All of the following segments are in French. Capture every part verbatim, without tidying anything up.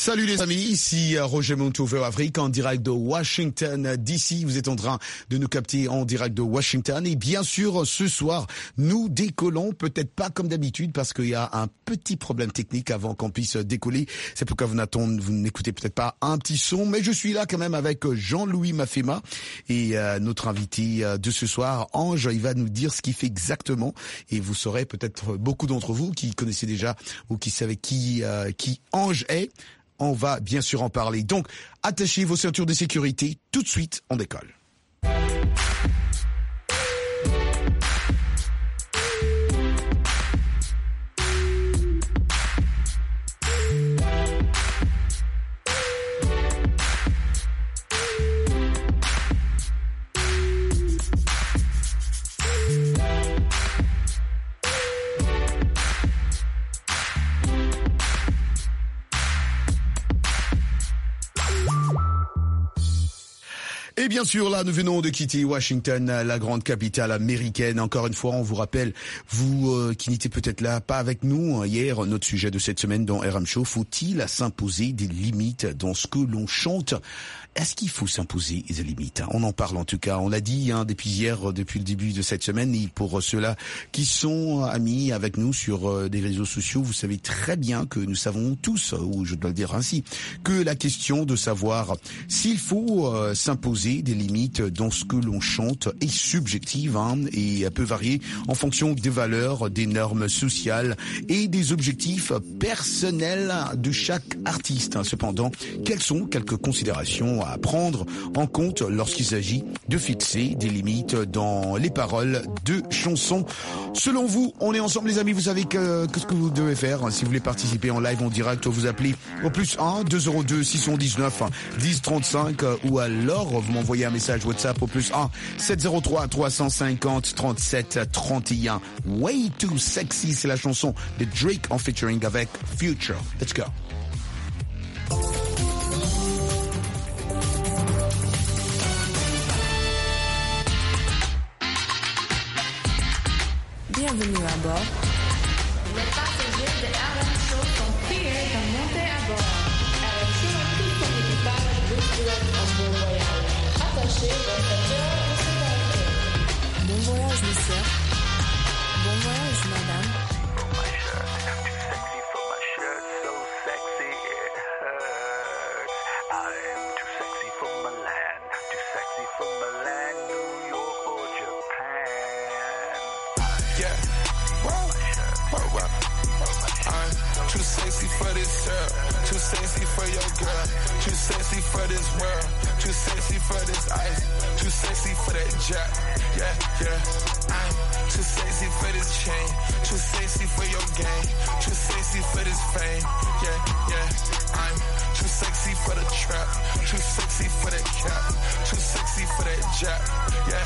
Salut les amis, ici Roger Montover Afrique en direct de Washington D C. Vous êtes en train de nous capter en direct de Washington et bien sûr ce soir nous décollons, peut-être pas comme d'habitude parce qu'il y a un petit problème technique avant qu'on puisse décoller. C'est pourquoi vous n'attendez, vous n'écoutez peut-être pas un petit son, mais je suis là quand même avec Jean-Louis Mafema et euh, notre invité de ce soir, Ange. Il va nous dire ce qu'il fait exactement et vous saurez peut-être beaucoup d'entre vous qui connaissez déjà ou qui savez qui euh, qui Ange est. On va bien sûr en parler. Donc, attachez vos ceintures de sécurité. Tout de suite, on décolle. Et bien sûr, là, nous venons de quitter Washington, la grande capitale américaine. Encore une fois, on vous rappelle, vous euh, qui n'étiez peut-être là, pas avec nous hier, notre sujet de cette semaine dans R M Show, faut-il s'imposer des limites dans ce que l'on chante? Est-ce qu'il faut s'imposer des limites? On en parle en tout cas. On l'a dit hein, depuis hier, depuis le début de cette semaine. Et pour ceux-là qui sont amis avec nous sur euh, des réseaux sociaux, vous savez très bien que nous savons tous, ou je dois le dire ainsi, que la question de savoir s'il faut euh, s'imposer des limites dans ce que l'on chante est subjective hein, et peut varier en fonction des valeurs, des normes sociales et des objectifs personnels de chaque artiste. Cependant, quelles sont quelques considérations à prendre en compte lorsqu'il s'agit de fixer des limites dans les paroles de chansons? Selon vous, on est ensemble les amis, vous savez que, que ce que vous devez faire. Si vous voulez participer en live, en direct, vous appelez au plus un deux zéro deux six un neuf dix trente-cinq ou alors vous m'envoyez un message WhatsApp au plus un sept zéro trois trois cent cinquante trente-sept trente et un. Way Too Sexy, c'est la chanson de Drake en featuring avec Future. Let's go. Bienvenue à bord. Les passagers de R M Show sont priés de monter à bord. R M Show et tout son équipage vous souhaitent un bon voyage. Attachez vos ceintures de sécurité. Bon voyage, monsieur. Bon voyage, madame. For my shirt, too sexy for my shirt, so sexy it hurts. I am too sexy for Milan, too sexy for Milan, New York or Japan. Yeah, whoa, whoa, whoa. I'm too sexy for this shirt, too sexy for your girl, too sexy for this world, too sexy for this ice, too sexy for that jet. Yeah, yeah. I'm too sexy for this chain, too sexy for your game, too sexy for this fame. Yeah, yeah. I'm too sexy for the trap, too sexy for that cap, too sexy for that jet. Yeah,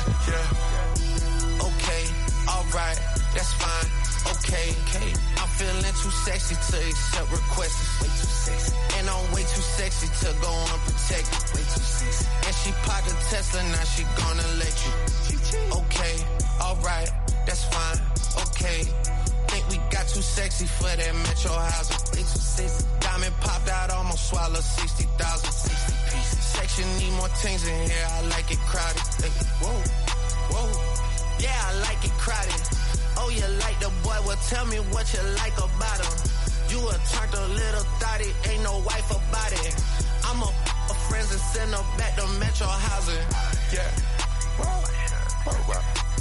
yeah. Okay, alright, that's fine. Okay, okay. I'm feeling too sexy to accept requests. Way too sexy. And I'm way too sexy to go unprotected. Way too sexy. And she popped a Tesla, now she gonna let you. Okay, alright, that's fine. Okay. Think we got too sexy for that metro housing. Way too sexy. Diamond popped out, almost swallowed sixty thousand. sixty pieces. Section need more things in here, I like it crowded. Hey, whoa, whoa. Yeah, I like it crowded. Oh, you like the boy? Well, tell me what you like about him. You a turned a little thotty, ain't no wife about it. I'm a, a friends and send her back to metro housing. Yeah. Whoa, whoa, whoa.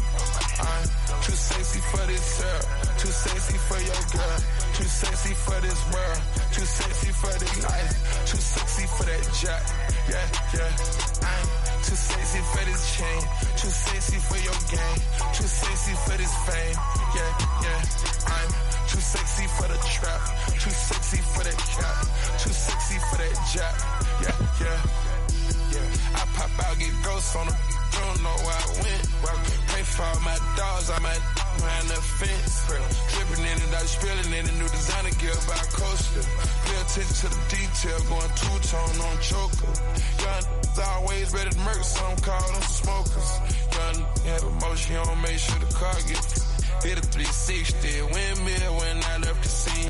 I'm too sexy for this shirt, too sexy for your girl, too sexy for this world, too sexy for this life, too sexy for that jet. Yeah, yeah. I'm too sexy for this chain, too sexy for your game, too sexy for this fame. Yeah, yeah. I'm too sexy for the trap, too sexy for that cap, too sexy for that jet. Yeah, yeah. Yeah. I pop out, get ghosts on them. Don't know where I went. Pay for all my dogs, I might behind the fence. Dripping in it, I'm spilling in a new designer gear by coaster. Pay attention to the detail, going two-tone on choker. Young always ready to murk, so I'm calling them smokers. Young have emotion, don't make sure the car gets hit a three sixty. Windmill when I left the scene.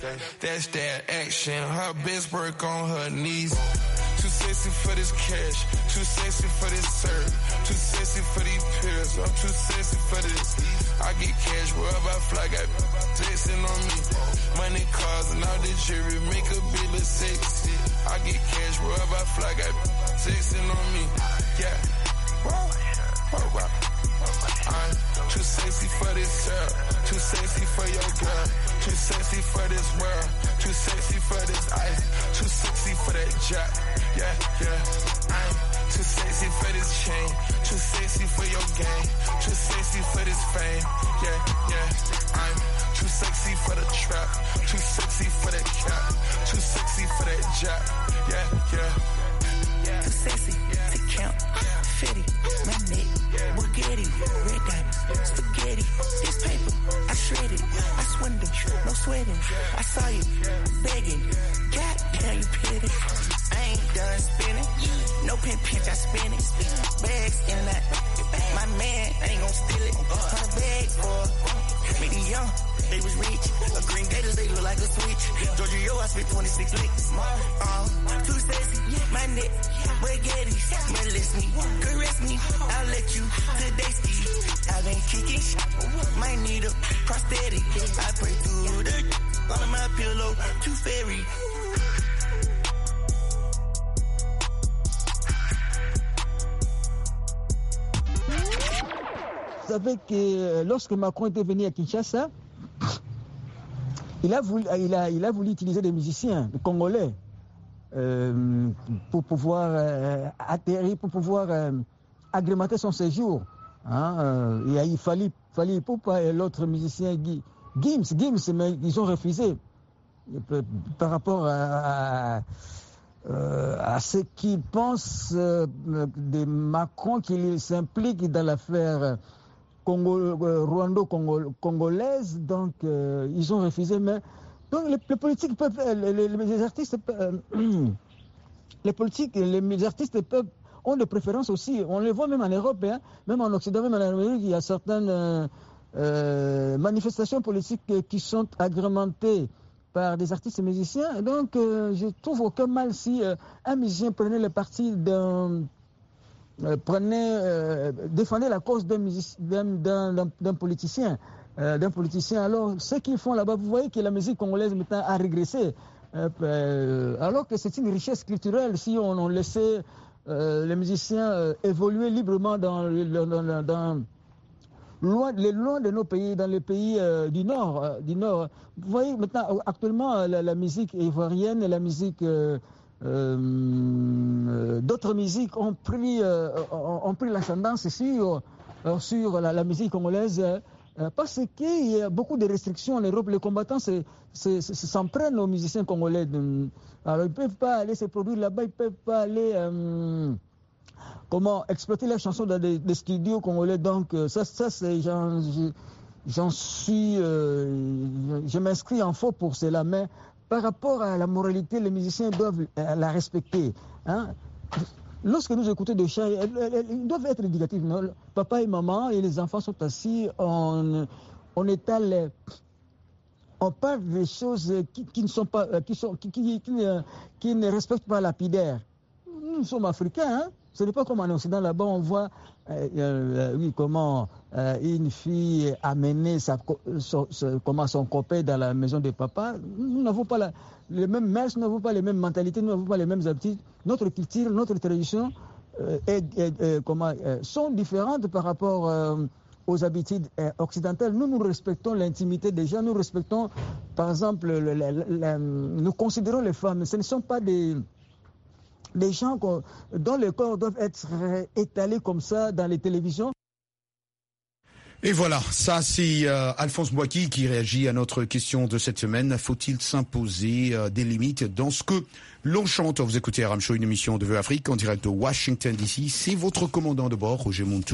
That's that action. Her best work on her knees. Too sexy for this cash, too sexy for this serve, too sexy for these pills, I'm too sexy for this. I get cash wherever I fly, got flexing on me. Money, cars, and all this jewelry make a bit look sexy. I get cash wherever I fly, got flexing on me. Yeah, wow, wow, wow. I'm too sexy for this girl, too sexy for your girl, too sexy for this world, too sexy for this ice, too sexy for that jack. Yeah, yeah. I'm too sexy for this chain, too sexy for your game, too sexy for this fame. Yeah, yeah. I'm too sexy for the trap, too sexy for that cap, too sexy for that jack. Yeah, yeah. Too sexy to count, fitty, my neck, Bugatti, red diamonds, spaghetti, this paper, I shred it, I swindle, no sweating, I saw you, begging, goddamn you pity. I ain't done spinning, no pin pinch, I spin it, bags in that, my man ain't gon' steal it, her bag for, made it young, they was rich, a green gators, they look like a switch, Georgia, yo, I spent twenty-six licks, uh, too sexy, my neck, spaghetti, molest me, caress me, I'll let you today ski, I've been kicking shit, might need a prosthetic, I pray through the on my pillow, too fairy. Vous savez que lorsque Macron était venu à Kinshasa, il a voulu, il a, il a voulu utiliser des musiciens congolais euh, pour pouvoir euh, atterrir, pour pouvoir euh, agrémenter son séjour. Hein, euh, et il fallait, fallait Poupa et l'autre musicien Gims, Gims, mais ils ont refusé par rapport à, à, à ce qu'ils pensent de Macron, qu'il s'implique dans l'affaire Congo, rwando-congolaise, donc euh, ils ont refusé. Mais donc les, les politiques peuvent, les, les, les artistes, peuvent, les politiques, les artistes peuvent ont des préférences aussi. On les voit même en Europe, hein, même en Occident, même en Amérique, il y a certaines euh, euh, manifestations politiques qui sont agrémentées par des artistes et musiciens. Donc euh, je trouve aucun mal si euh, un musicien prenait le parti d'un Euh, prenait, euh, défendait la cause d'un, d'un, d'un, d'un politicien, euh, d'un politicien. Alors, ce qu'ils font là-bas, vous voyez que la musique congolaise maintenant a régressé, euh, euh, alors que c'est une richesse culturelle. Si on, on laissait euh, les musiciens euh, évoluer librement dans, dans, dans, dans loin, les loin de nos pays, dans les pays euh, du Nord, euh, du Nord. Vous voyez maintenant, actuellement, la, la musique ivoirienne et la musique euh, Euh, d'autres musiques ont pris, euh, ont pris l'ascendance sur, sur la, la musique congolaise euh, parce qu'il y a beaucoup de restrictions en Europe. Les combattants se, se, se, s'en prennent aux musiciens congolais. Alors ils ne peuvent pas aller se produire là-bas, ils ne peuvent pas aller euh, comment, exploiter leurs chansons dans des, des studios congolais. Donc ça, ça c'est, j'en, j'en suis, euh, je m'inscris en faux pour cela. Mais par rapport à la moralité, les musiciens doivent la respecter. Hein. Lorsque nous écoutons des chants, ils doivent être éducatifs. Non? Papa et maman et les enfants sont assis, on, on étale, on parle des choses qui, qui ne sont pas, qui, sont, qui, qui, qui, ne, qui ne respectent pas la lapidaire. Nous sommes africains, hein? Ce n'est pas comme en Occident, là-bas on voit euh, euh, oui, comment euh, une fille amener sa, son, son, comment son copain dans la maison de papa. Nous n'avons pas la, les mêmes mœurs, nous n'avons pas les mêmes mentalités, nous n'avons pas les mêmes habitudes. Notre culture, notre tradition euh, est, est, est, comment, euh, sont différentes par rapport euh, aux habitudes euh, occidentales. Nous, nous respectons l'intimité des gens, nous respectons, par exemple, le, le, le, le, nous considérons les femmes. Ce ne sont pas des... des gens dont les corps doivent être étalés comme ça dans les télévisions. Et voilà, ça c'est euh, Alphonse Boaki qui réagit à notre question de cette semaine. Faut-il s'imposer euh, des limites dans ce que l'on chante? Vous écoutez R M Show, une émission de Vœux Afrique en direct de Washington D C. C'est votre commandant de bord, Roger Montou,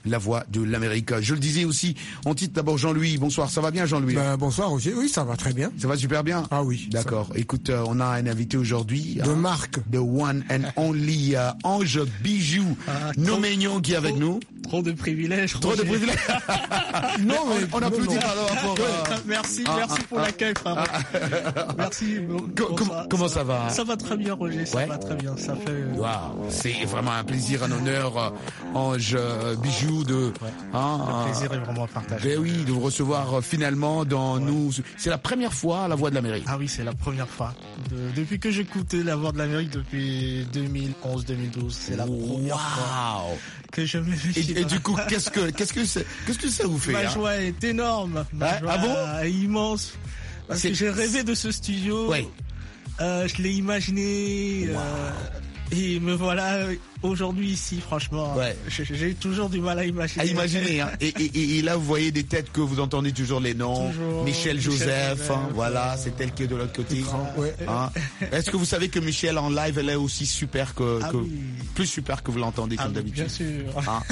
la voix de l'Amérique. Je le disais aussi, en titre d'abord Jean-Louis. Bonsoir, ça va bien Jean-Louis? Ben, bonsoir Roger, oui ça va très bien. Ça va super bien? Ah oui. D'accord. Écoute, euh, on a un invité aujourd'hui. De hein, marque. The one and only uh, Ange Bijou Ah, Nomegnon qui est avec nous. Trop de privilèges. Trop de Roger. privilèges. Non, on, mais- on non, applaudit non. par rapport à... Merci, Ah, merci ah, pour ah. l'accueil, frère. Merci. bon- Co- bon, comment- comment ça va? Ça va très bien, Roger. Ça Ouais. va très bien. Ça fait. euh, Waouh, c'est vraiment un plaisir, un honneur, euh, Ange euh, Bijou, de, hein, Le plaisir euh, est vraiment partagé. ben oui, de vous recevoir euh, finalement dans nous. C'est la première fois à la Voix de l'Amérique. Ah oui, c'est la première fois. De- depuis que j'écoutais La Voix de l'Amérique depuis deux mille onze deux mille douze, c'est la première fois Waouh. que je me Et, et du coup, qu'est-ce que qu'est-ce que c'est, qu'est-ce que ça vous fait? Ma hein joie est énorme. Ma Ah, joie ah bon est immense. Parce C'est- que j'ai rêvé de ce studio. Ouais. Euh, je l'ai imaginé. Wow. euh, et me voilà aujourd'hui ici, franchement. Ouais. J'ai j'ai toujours du mal à imaginer. À imaginer, hein. Et, et, et- et là, vous voyez des têtes que vous entendez toujours les noms. Toujours. Michel Michel Joseph, Joseph, hein, voilà, euh, c'est elle qui est de l'autre côté. Ouais. Hein. Est-ce que vous savez que Michel en live, elle est aussi super que, Ah que- oui. plus super que vous l'entendez Ah comme oui, bien d'habitude. sûr. Hein.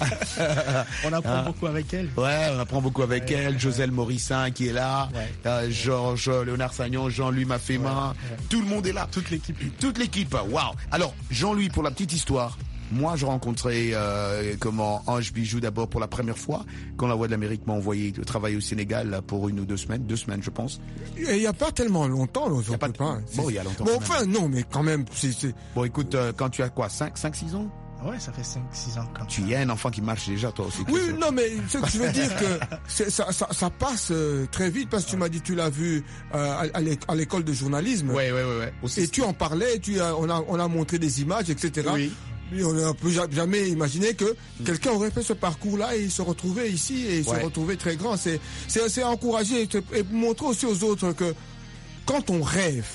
On apprend Ah. beaucoup avec elle. Ouais, on apprend beaucoup avec Ouais, elle, ouais. Joselle Morissin qui est là, Ouais. euh, Georges, Léonard Sagnon, Jean-Louis Maffema, Ouais, ouais. tout le monde est là. Toute l'équipe. Toute l'équipe, waouh. Alors, Jean-Louis, pour la petite histoire, moi, je rencontrais euh, comment Ange Bijou d'abord pour la première fois quand la Voix de l'Amérique m'a envoyé travailler au Sénégal là, pour une ou deux semaines, deux semaines, je pense. Il n'y a pas tellement longtemps, nos a pas de- copains. Bon, il y a longtemps Bon, quand même. enfin, non, mais quand même, c'est, c'est- Bon, écoute, euh, quand tu as quoi, cinq, six ans, Ouais, ça fait cinq six ans quand tu y as un enfant qui marche déjà, toi aussi. Oui, Christophe. non, mais ce que je veux dire que c'est- ça, ça, ça passe euh, très vite parce que tu m'as dit tu l'as vu euh, à- à l'é- à l'école de journalisme. Ouais, ouais, ouais, ouais. Aussi, Et tu en parlais, tu as, on a, on a montré des images, et cetera. Oui. Et on n'a plus ja- jamais imaginé que quelqu'un aurait fait ce parcours-là et se retrouver ici et Ouais. se retrouver très grand. C'est, c'est, c'est encourager et, te- et montrer aussi aux autres que quand on rêve,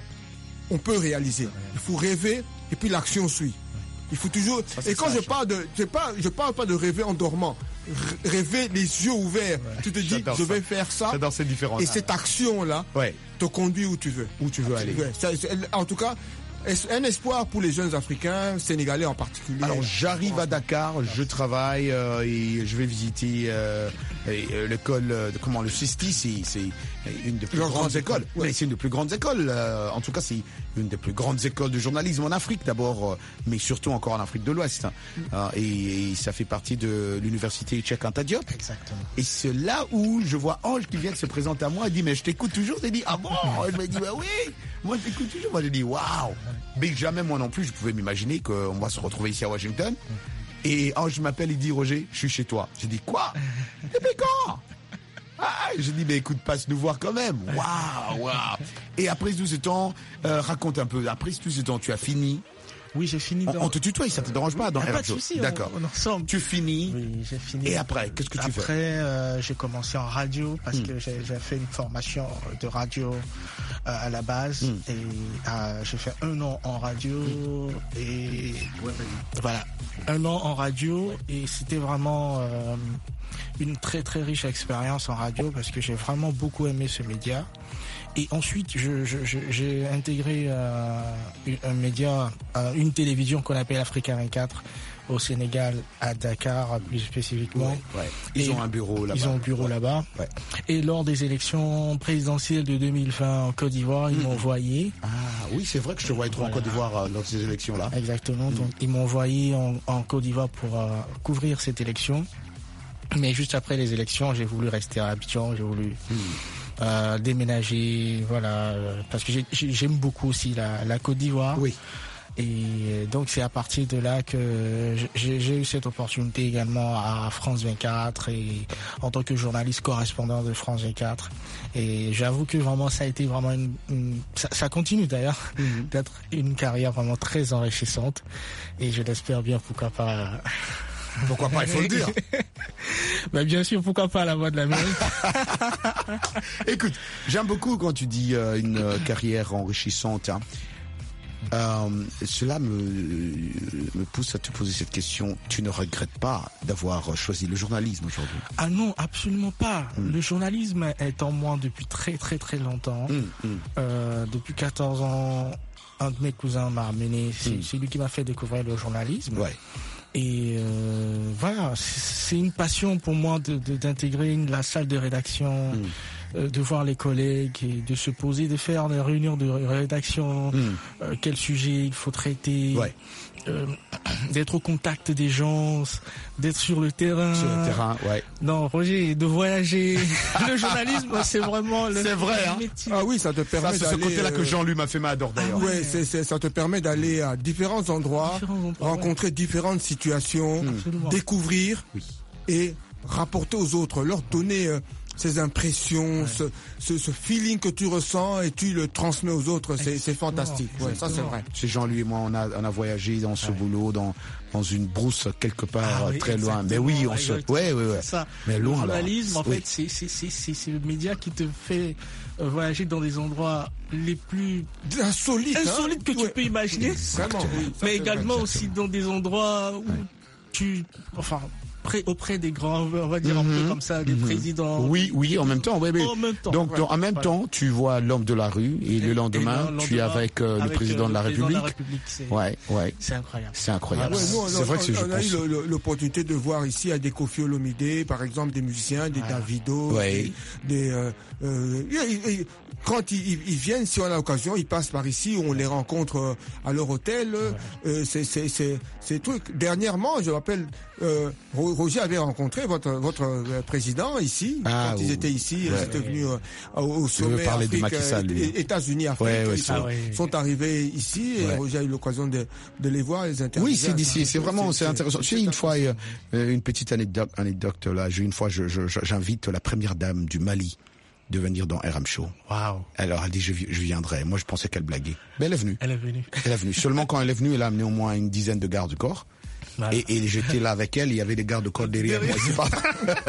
on peut réaliser. Il faut rêver et puis l'action suit. Il faut toujours. c'est Et quand sage. je parle de, c'est pas, je parle pas de rêver en dormant. R- Rêver les yeux ouverts. Tu te dis, J'adore je ça. vais faire ça. J'adore cette différence. Et cette action-là Ouais. te conduit où tu veux. Où tu veux aller. Ouais, ça, c'est- en tout cas, est un espoir pour les jeunes Africains, sénégalais en particulier. Alors j'arrive à Dakar, je travaille euh, et je vais visiter euh, et, euh, l'école euh, de comment le Sisti, c'est c'est une des plus Leur grandes grande écoles. école, ouais. Mais c'est une des plus grandes écoles. euh, en tout cas, c'est une des plus grandes écoles de journalisme en Afrique d'abord, euh, mais surtout encore en Afrique de l'Ouest. hein. Euh, et, et ça fait partie de l'université Cheikh Anta Diop. Exactement. Et c'est là où je vois Ange qui vient de se présenter à moi. Elle dit mais je t'écoute toujours. J'ai dit ah bon. Je me dis bah oui. Moi je t'écoute toujours. Moi j'ai dit waouh. Mais jamais moi non plus je pouvais m'imaginer qu'on va se retrouver ici à Washington. Et Ange m'appelle, il dit Roger, je suis chez toi. J'ai dit quoi? Depuis quand? Ah, j'ai dit mais écoute, passe nous voir quand même. Waouh, waouh. Et après tout ce temps, euh, raconte un peu. Après tout ce temps, tu as fini. Oui, j'ai fini On, dans. on te tutoie, ça te dérange pas dans Ah, pas R de F Show. souci, on- D'accord. on est ensemble. Tu finis. Oui, j'ai fini. Et après, qu'est-ce que tu Après, fais? euh, j'ai commencé en radio parce Hmm. que j'ai j'ai fait une formation de radio euh, à la base Hmm. et euh, j'ai fait un an en radio et voilà, un an en radio et c'était vraiment euh, une très très riche expérience en radio parce que j'ai vraiment beaucoup aimé ce média. Et ensuite, je, je, je- j'ai intégré euh, une- un média, euh, une télévision qu'on appelle Africa vingt-quatre au Sénégal, à Dakar plus spécifiquement. Ouais, ouais. Ils Et ont un bureau là-bas. Ils ont un bureau là-bas. Ouais. Et lors des élections présidentielles de deux mille vingt en Côte d'Ivoire, ils m'ont envoyé. Ah oui, c'est vrai que je te vois être en Voilà. Côte d'Ivoire euh, lors de ces élections-là. Exactement. Donc, ils m'ont envoyé en, en Côte d'Ivoire pour euh, couvrir cette élection. Mais juste après les élections, j'ai voulu rester à Abidjan, j'ai voulu euh, déménager, voilà, euh, parce que j'ai- j'ai- j'aime beaucoup aussi la, la Côte d'Ivoire. Oui. Et donc c'est à partir de là que j'ai j'ai eu cette opportunité également à France vingt-quatre et en tant que journaliste correspondant de France vingt-quatre. Et j'avoue que vraiment ça a été vraiment une, une- ça, ça continue d'ailleurs d'être une carrière vraiment très enrichissante. Et je l'espère bien, pourquoi pas. Pourquoi pas, il faut le dire. Bah bien sûr, pourquoi pas la Voix de l'Amérique. Écoute, j'aime beaucoup quand tu dis euh, une euh, carrière enrichissante. Hein. Euh, cela me, me pousse à te poser cette question. Tu ne regrettes pas d'avoir choisi le journalisme aujourd'hui? Ah non, absolument pas. Le journalisme est en moi depuis très très très longtemps. Hum, hum. Euh, depuis quatorze ans, un de mes cousins m'a amené. C'est Mm. c'est lui qui m'a fait découvrir le journalisme. Ouais. Et euh, voilà, c'est une passion pour moi de, de, d'intégrer une, la salle de rédaction, mmh. euh, de voir les collègues et de se poser, de faire des réunions de rédaction, mmh. euh, quel sujet il faut traiter, ouais. euh, d'être au contact des gens, d'être sur le terrain. Sur le terrain, ouais. Non, Roger, de voyager. Le journalisme, c'est vraiment le c'est vrai, hein. métier. Ah oui, ça te permet ça, c'est d'aller... ce côté-là euh... que Jean-Luc m'a fait ma d'ailleurs. Ah ouais, c'est, c'est, ça te permet d'aller à différents endroits, différents endroits rencontrer ouais. différentes situations, mmh. découvrir oui. et rapporter aux autres, leur donner euh, ces impressions, ouais. ce, ce, ce feeling que tu ressens et tu le transmets aux autres. C'est, c'est fantastique. Ouais, ça, c'est vrai. C'est Jean-Luc et moi, on a, on a voyagé dans ce ouais. boulot, dans, dans une brousse quelque part ah, oui, très loin. Mais oui, on se... Ouais, ouais, ouais. Ça. Mais loin, le journalisme, là. en fait, oui. c'est, c'est, c'est, c'est, c'est le média qui te fait euh, voyager dans des endroits les plus insolites, insolites hein. que tu ouais. peux imaginer. Vraiment, oui. Mais également vrai, aussi dans des endroits où ouais. tu... Enfin... auprès des grands, on va dire mm-hmm. un peu comme ça, des mm-hmm. présidents. Oui, oui, en même temps. Oui, oui. En même temps. Donc, ouais, donc en même ouais. temps, tu vois l'homme de la rue et, et le lendemain, et tu es avec, euh, avec le président euh, de la République. De la République c'est, ouais, ouais. C'est incroyable. C'est incroyable. Ouais, nous, c'est on, vrai que c'est on, on a eu l'opportunité de voir ici à des Kofi Olomide, par exemple, des musiciens, des ouais. Davido, ouais. des, des euh, euh, et, et, quand ils, ils viennent, si on a l'occasion, ils passent par ici, on les rencontre à leur hôtel. Ouais. Euh, c'est, c'est, c'est, c'est truc. Dernièrement, je rappelle, euh, Roger avait rencontré votre votre président ici ah, quand ou... ils étaient ici, ouais, ils étaient ouais, venus ouais. Euh, au sommet Afrique, euh, États-Unis, Afrique. Ouais, ouais, ils sont, ah, ouais. sont arrivés ici et ouais. Roger a eu l'occasion de, de les voir, les interviewer. Oui, c'est d'ici, c'est vraiment c'est, c'est intéressant. J'ai une fois euh, une petite anecdote, anecdote là. J'ai une fois, je, je, j'invite la première dame du Mali de venir dans R M Show. Waouh. Alors elle dit je, je viendrai. Moi je pensais qu'elle blaguait. Mais elle est venue. Elle est venue. Elle est venue. Seulement quand elle est venue, elle a amené au moins une dizaine de gardes du corps. Voilà. Et, et j'étais là avec elle, il y avait des gardes de corps derrière moi. C'est pas...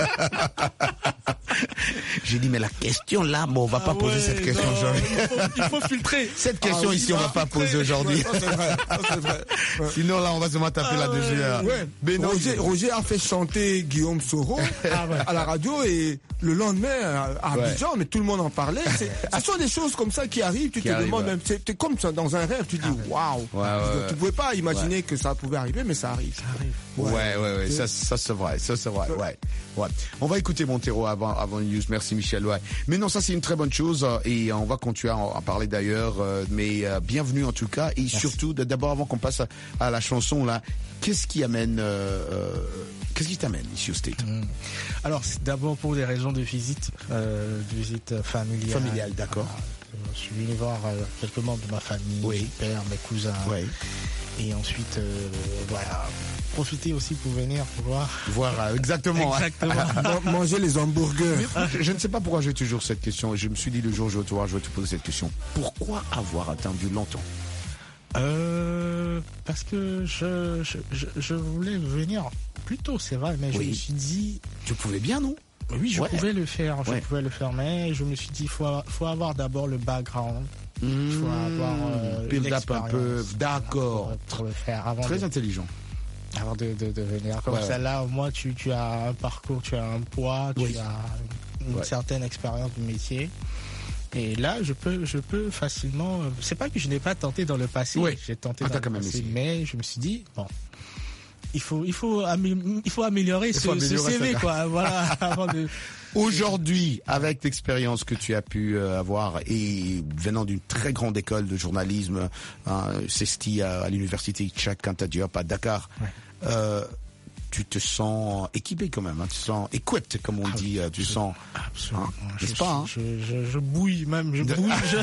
J'ai dit mais la question là, bon on va ah pas ouais, poser cette question non, aujourd'hui. Il faut, il faut filtrer. Cette question ah, ici on va pas poser aujourd'hui. Ouais, c'est vrai, c'est vrai. Ouais. Sinon là on va se taper ah, là-dessus. Ouais. Ouais. Mais non, Roger, Roger a fait chanter Guillaume Soro ah, ouais. à la radio et le lendemain à Abidjan, ouais. mais tout le monde en parlait. C'est, ce sont des choses comme ça qui arrivent. Tu qui te arrive, demandes, ouais. même, c'est, c'est comme ça dans un rêve. Tu dis waouh. Wow. Ouais, ouais, tu pouvais pas imaginer ouais. que ça pouvait arriver, mais ça arrive. Ça arrive. Ouais, ouais, ouais, ouais. Ça, ça c'est vrai, ça c'est vrai, ouais, ouais. On va écouter Montero avant, avant news. Merci Michel. Ouais. Mais non, ça c'est une très bonne chose et on va continuer à en parler d'ailleurs. Mais euh, bienvenue en tout cas et Merci. Surtout d'abord avant qu'on passe à, à la chanson là, qu'est-ce qui amène, euh, qu'est-ce qui t'amène ici au State? Mmh. Alors c'est d'abord pour des raisons de visite, euh, de visite familiale. Familiale, d'accord. Euh, je suis venu voir euh, quelques membres de ma famille, oui. mes pères, mes cousins. Oui. Et ensuite, euh, voilà, profiter aussi pour venir pour voir. Voir, euh, exactement. Exactement. Manger les hamburgers. Je, je ne sais pas pourquoi j'ai toujours cette question. Je me suis dit le jour où je vais te voir, je vais te poser cette question. Pourquoi avoir attendu longtemps? Euh, parce que je, je, je, je voulais venir plus tôt, c'est vrai, mais oui. je me suis dit. Tu pouvais bien, non? Oui, je ouais. pouvais le faire, je ouais. pouvais le faire, mais je me suis dit, il faut, faut avoir d'abord le background. Il mmh, faut avoir euh, build up un peu, d'accord. Pour, pour le faire avant Très de, intelligent. Avant de, de, de venir. Comme ouais, ça, ouais. là, au moins, tu, tu as un parcours, tu as un poids, tu oui. as une ouais. certaine expérience du métier. Et là, je peux, je peux facilement. C'est pas que je n'ai pas tenté dans le passé. Oui. J'ai tenté ah, dans quand le même passé, essayé. mais je me suis dit bon. Il faut, il faut, amé- il faut améliorer, il faut ce, améliorer ce C V, quoi. Voilà, avant de. Aujourd'hui, avec l'expérience que tu as pu avoir et venant d'une très grande école de journalisme, hein, CESTI à, à l'université Cheikh Anta Diop à Dakar, ouais. euh, tu te sens équipé quand même, hein, tu te sens equipped comme on ah, dit, tu sens, absolument, hein, n'est-ce pas hein je, je, je bouille même, je bouille. Je...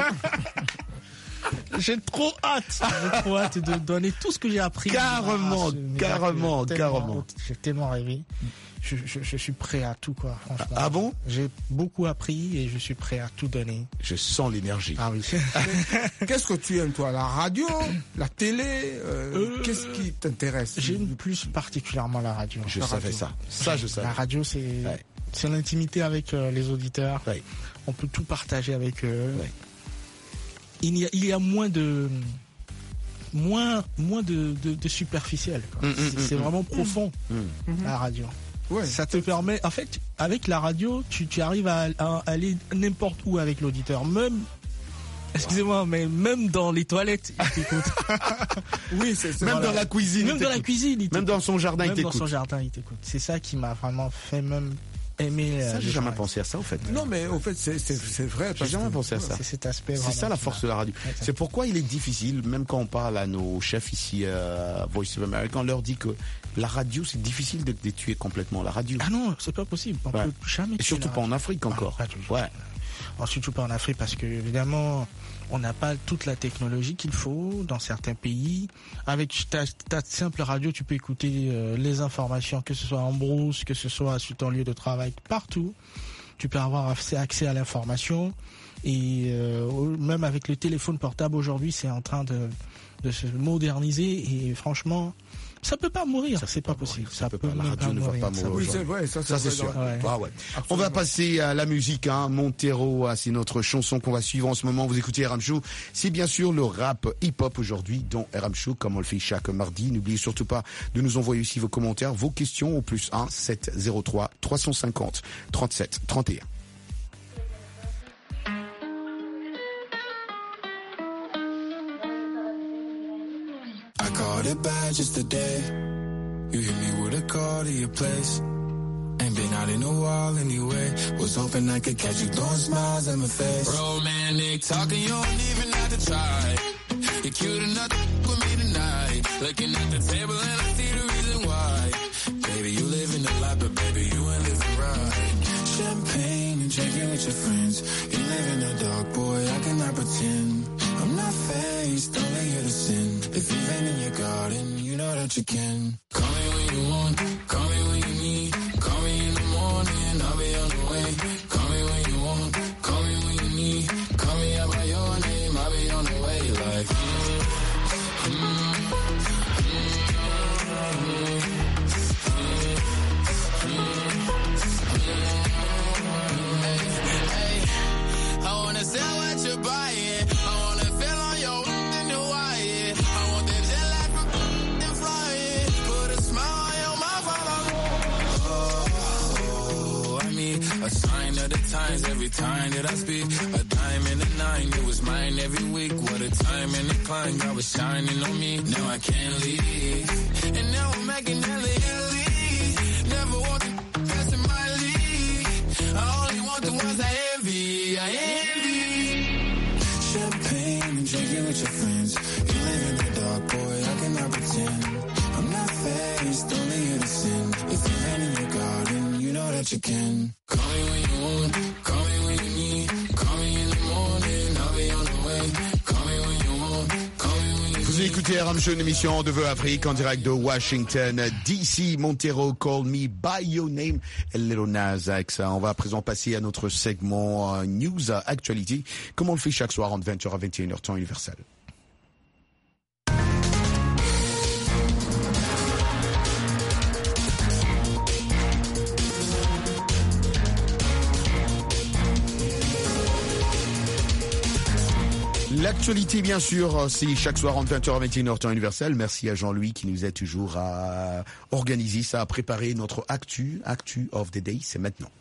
J'ai trop hâte, j'ai trop hâte de donner tout ce que j'ai appris. Carrément, ah, carrément, carrément. J'ai tellement rêvé. Je, je, je suis prêt à tout, quoi, franchement. Ah bon? J'ai beaucoup appris et je suis prêt à tout donner. Je sens l'énergie. Ah oui. Qu'est-ce que tu aimes, toi? La radio? La télé? euh, euh, Qu'est-ce qui t'intéresse? J'aime plus particulièrement la radio. Je la savais radio. ça. Ça, je savais. La radio, c'est, ouais. c'est l'intimité avec euh, les auditeurs. Ouais. On peut tout partager avec eux. Ouais. Il y a, il y a moins de... moins moins de, de, de superficiel, quoi. Mmh, c'est, mmh, c'est mmh, vraiment mmh. profond, mmh. la radio. Ouais. Ça te permet, en fait, avec la radio, tu, tu arrives à, à aller n'importe où avec l'auditeur, même Excusez-moi, mais même dans les toilettes, il t'écoute. Oui, c'est, c'est Même voilà. dans la cuisine. Même il dans la t'écoute. cuisine, il Même t'écoute. dans son jardin, Même il dans t'écoute. son jardin, il t'écoute. C'est ça qui m'a vraiment fait même aimer. Ça, euh, j'ai le jamais journalisme. pensé à ça, au fait. Non, mais au fait, c'est, c'est, c'est vrai. J'ai parce jamais que- pensé à ça. C'est cet aspect. C'est vraiment ça la qui force m'a- de la radio. Ouais, C'est pourquoi il est difficile, même quand on parle à nos chefs ici à Voice of America, on leur dit que la radio, c'est difficile de les tuer complètement. La radio. Ah non, c'est pas possible. On Ouais. peut jamais. Et tuer surtout la pas en radio. Afrique Ah, encore. pas du tout. Ouais. Oh, surtout pas en Afrique parce que évidemment on n'a pas toute la technologie qu'il faut dans certains pays. Avec ta, ta simple radio, tu peux écouter euh, les informations, que ce soit en brousse, que ce soit sur ton lieu de travail, partout. Tu peux avoir accès, accès à l'information. Et euh, même avec le téléphone portable aujourd'hui, c'est en train de, de se moderniser. Et franchement, ça peut pas mourir. C'est pas possible. Ça, peut peut pas. La même radio ne va mourir. pas Ça mourir. Oui, peut- c'est vrai. Ça, Ça, c'est vrai sûr. dans- Ouais. Ah ouais. On Absolument. va passer à la musique, hein. Montero, ah, c'est notre chanson qu'on va suivre en ce moment. Vous écoutez R M Show. C'est bien sûr le rap hip-hop aujourd'hui dans R M Show, comme on le fait chaque mardi. N'oubliez surtout pas de nous envoyer aussi vos commentaires, vos questions au plus un sept zéro trois trois cent cinquante trente-sept trente et un. I caught it bad just today. You hit me with a call to your place. Ain't been out in a while anyway. Was hoping I could catch you throwing smiles at my face. Romantic talking, you don't even have to try. You're cute enough to f- with me tonight. Looking at the table and I see the reason why. Baby, you living the life, but baby, you ain't living right. Champagne and drinking with your friends. You live in the dark, boy, I cannot pretend. I'm not faced, only here to sin. If you've been in your garden, you know that you can. Call me when you want, call me when you need. Call me in the morning, I'll be on the way. Call me when you want, call me when you need. Call me out by your name, I'll be on the way. Like, mm, mm, I wanna sell what you're buying. I wanna feel on your in Hawaii. I want that jet lag from and flying. Put a smile on your mouth while I'm oh, I mean, a sign of the times every time that I speak. A dime and a nine, it was mine every week. What a time and a climb, God was shining on me. Now I can't leave. And now I'm making hella Italy. Never walking past in my league. I only want the ones I envy. I envy. Champagne and drinking with your friends. You live in the dark, boy, I cannot pretend. I'm not faced, only here to sin. If you've been in your garden, you know that you can. Call me when you want, call me when you need. Call me in the morning, I'll be on the way. Call me when you want, call me when you Vous need. écoutez R M Show, une émission de Vœux Afrique en direct de Washington, D C. Montero, Call Me By Your Name, et Little Nas X. On va à présent passer à notre segment euh, News euh, Actuality, comme on le fait chaque soir entre vingt heures à vingt et une heures temps universel. L'actualité, bien sûr, c'est chaque soir entre vingt heures à vingt et une heures temps universel. Merci à Jean-Louis qui nous aide toujours à organiser ça, à préparer notre actu, actu of the day, c'est maintenant.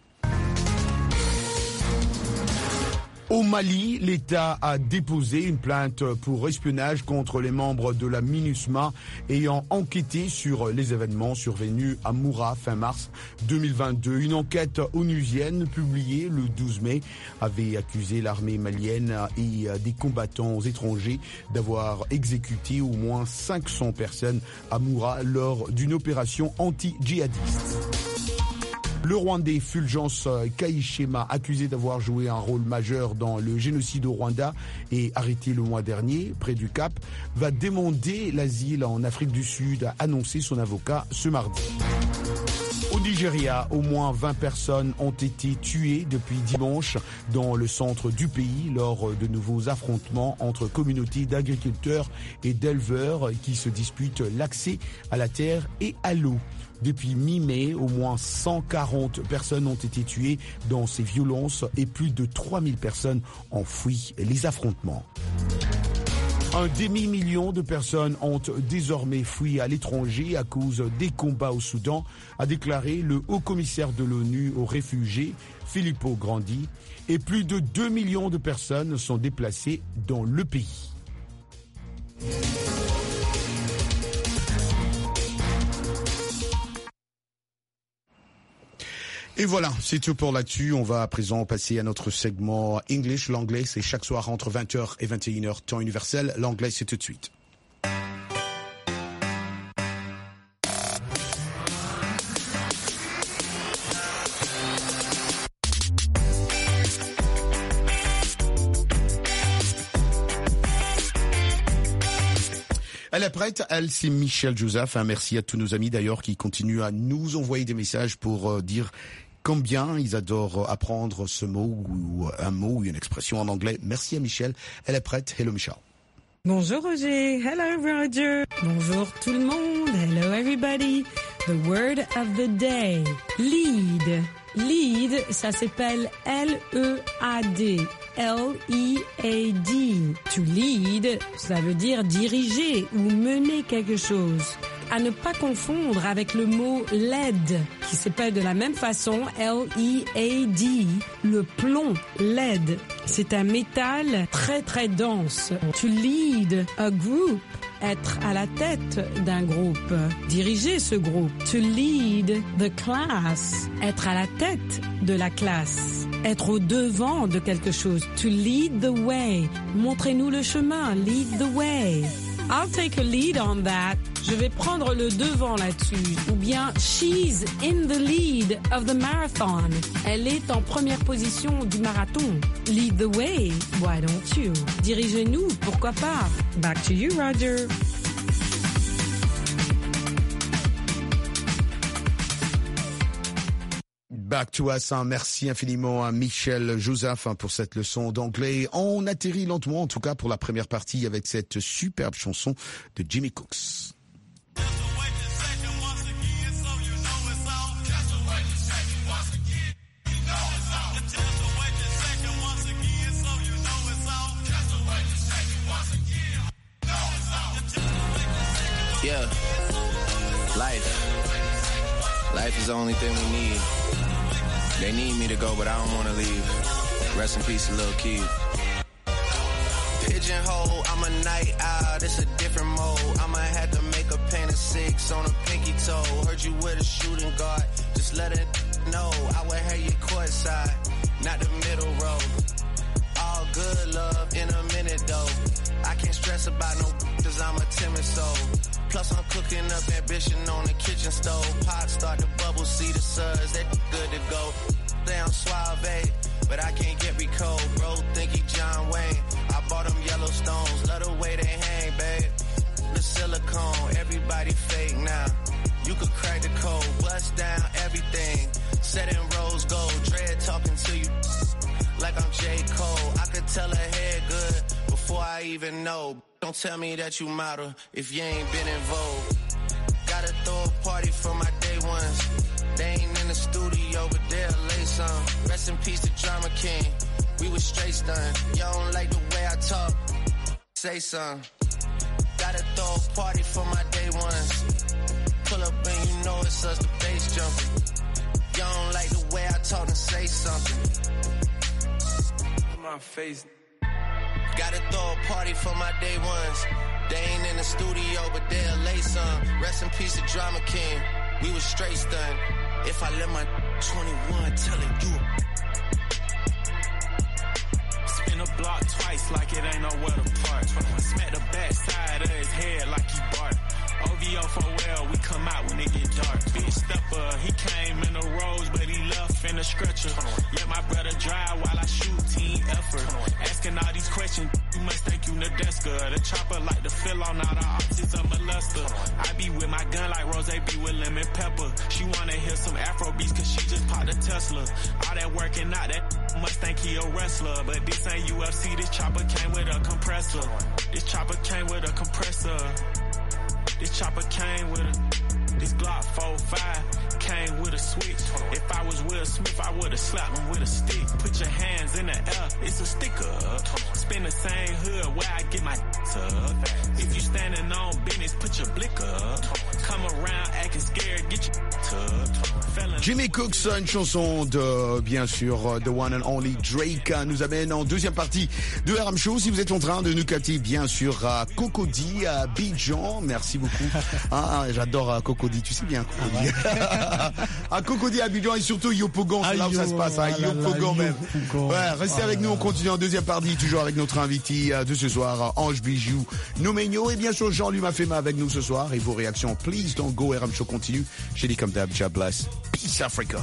Au Mali, l'État a déposé une plainte pour espionnage contre les membres de la MINUSMA ayant enquêté sur les événements survenus à Moura fin mars deux mille vingt-deux. Une enquête onusienne publiée le douze mai avait accusé l'armée malienne et des combattants étrangers d'avoir exécuté au moins cinq cents personnes à Moura lors d'une opération anti-djihadiste. Le Rwandais Fulgence Kayishema, accusé d'avoir joué un rôle majeur dans le génocide au Rwanda et arrêté le mois dernier près du Cap, va demander l'asile en Afrique du Sud, a annoncé son avocat ce mardi. Au Nigeria, au moins vingt personnes ont été tuées depuis dimanche dans le centre du pays lors de nouveaux affrontements entre communautés d'agriculteurs et d'éleveurs qui se disputent l'accès à la terre et à l'eau. Depuis mi-mai, au moins cent quarante personnes ont été tuées dans ces violences et plus de trois mille personnes ont fui les affrontements. Un demi-million de personnes ont désormais fui à l'étranger à cause des combats au Soudan, a déclaré le haut-commissaire de l'ONU aux réfugiés, Filippo Grandi, et plus de deux millions de personnes sont déplacées dans le pays. Et voilà, c'est tout pour là-dessus. On va à présent passer à notre segment English. L'anglais, c'est chaque soir entre vingt heures et vingt et une heures, temps universel. L'anglais, c'est tout de suite. Elle est prête, elle c'est Michel Joseph. Merci à tous nos amis d'ailleurs qui continuent à nous envoyer des messages pour euh, dire combien ils adorent apprendre ce mot ou un mot ou une expression en anglais. Merci à Michel. Elle est prête. Hello Michel. Bonjour Roger. Hello Roger. Bonjour tout le monde. Hello everybody. The word of the day. Lead. Lead, ça s'appelle L E A D. L E A D. To lead, ça veut dire diriger ou mener quelque chose. À ne pas confondre avec le mot lead, qui s'appelle de la même façon L E A D. Le plomb, lead, c'est un métal très très dense. To lead a group, être à la tête d'un groupe, diriger ce groupe. To lead the class, être à la tête de la classe, être au devant de quelque chose. To lead the way, montrez-nous le chemin, lead the way. I'll take a lead on that. Je vais prendre le devant là-dessus. Ou bien, she's in the lead of the marathon. Elle est en première position du marathon. Lead the way, why don't you? Dirigez-nous, pourquoi pas? Back to you, Roger. Back to us, hein. Merci infiniment à Michel Joseph hein, pour cette leçon d'anglais. On atterrit lentement, en tout cas pour la première partie, avec cette superbe chanson de Jimmy Cooks. Yeah, life. Life is the only thing we need. They need me to go, but I don't want to leave. Rest in peace, Lil' Keith. Pigeonhole, I'm a night owl, this a different mode. I'ma have to make a paint of six on a pinky toe. Heard you with a shooting guard, just let it know. I would have you courtside, not the middle row. All good love in a minute though. I can't stress about no cause I'm a timid soul. Plus I'm cooking up ambition on the kitchen stove. Pot start to bubble, see the suds, that good to go. Down suave, but I can't get recalled. Bro, think he John Wayne. I bought them Yellowstones, love the way they hang, babe. The silicone, everybody fake now. You could crack the code, bust down everything. Set in rose gold, dread talking to you like I'm J. Cole. I could tell her head good before I even know. Don't tell me that you model if you ain't been in vogue. Gotta throw a party for my day ones. They ain't in the studio, but they'll lay some. Rest in peace to Drama King. We was straight stunned. Y'all don't like the way I talk. Say something. Gotta throw a party for my day ones. Pull up and you know it's us, the bass jumping. Y'all don't like the way I talk, and say something. My face. Gotta throw a party for my day ones. They ain't in the studio, but they'll lay some. Rest in peace to Drama King. We was straight stunned. If I let my twenty-one tell it, you spin a block twice like it ain't nowhere to park. Smack the back side of his head like he bark. O V O for well, we come out when it get dark. Big stepper, he came in a rose, but he left in a stretcher. Let my brother drive while I shoot, team effort. Asking all these questions, you must think you Nadeska. The chopper like to fill on all the options of molester. I be with my gun like Rose be with lemon pepper. She wanna hear some Afro beats cause she just popped a Tesla. All that working out, that must think he a wrestler. But this ain't U F C, this chopper came with a compressor. This chopper came with a compressor. This chopper came with a, this Glock four five came with a switch. If I was Will Smith, I would've slapped him with a stick. Put your hands in the air, it's a sticker. Spin the same hood where I get my tuck. If you standing on business, put your blicker. Come around acting scared, get your tuck. Jimmy Cooks, une chanson de, bien sûr, The One and Only Drake, nous amène en deuxième partie de R M Show. Si vous êtes en train de nous capter, bien sûr, à Cocody, à Abidjan, merci beaucoup. Ah, j'adore Cocody, tu sais bien Cocody. Ah ouais. À Cocody, à Abidjan et surtout Yopougon, c'est là où ça se passe, à Yopougon même. Ouais, restez avec nous, on continue en deuxième partie, toujours avec notre invité de ce soir, Ange Bijou Nomenyo, et bien sûr Jean-Louis Mafema avec nous ce soir, et vos réactions, please don't go, R M Show continue. J'ai dit comme d'hab, God bless. Peace Africa.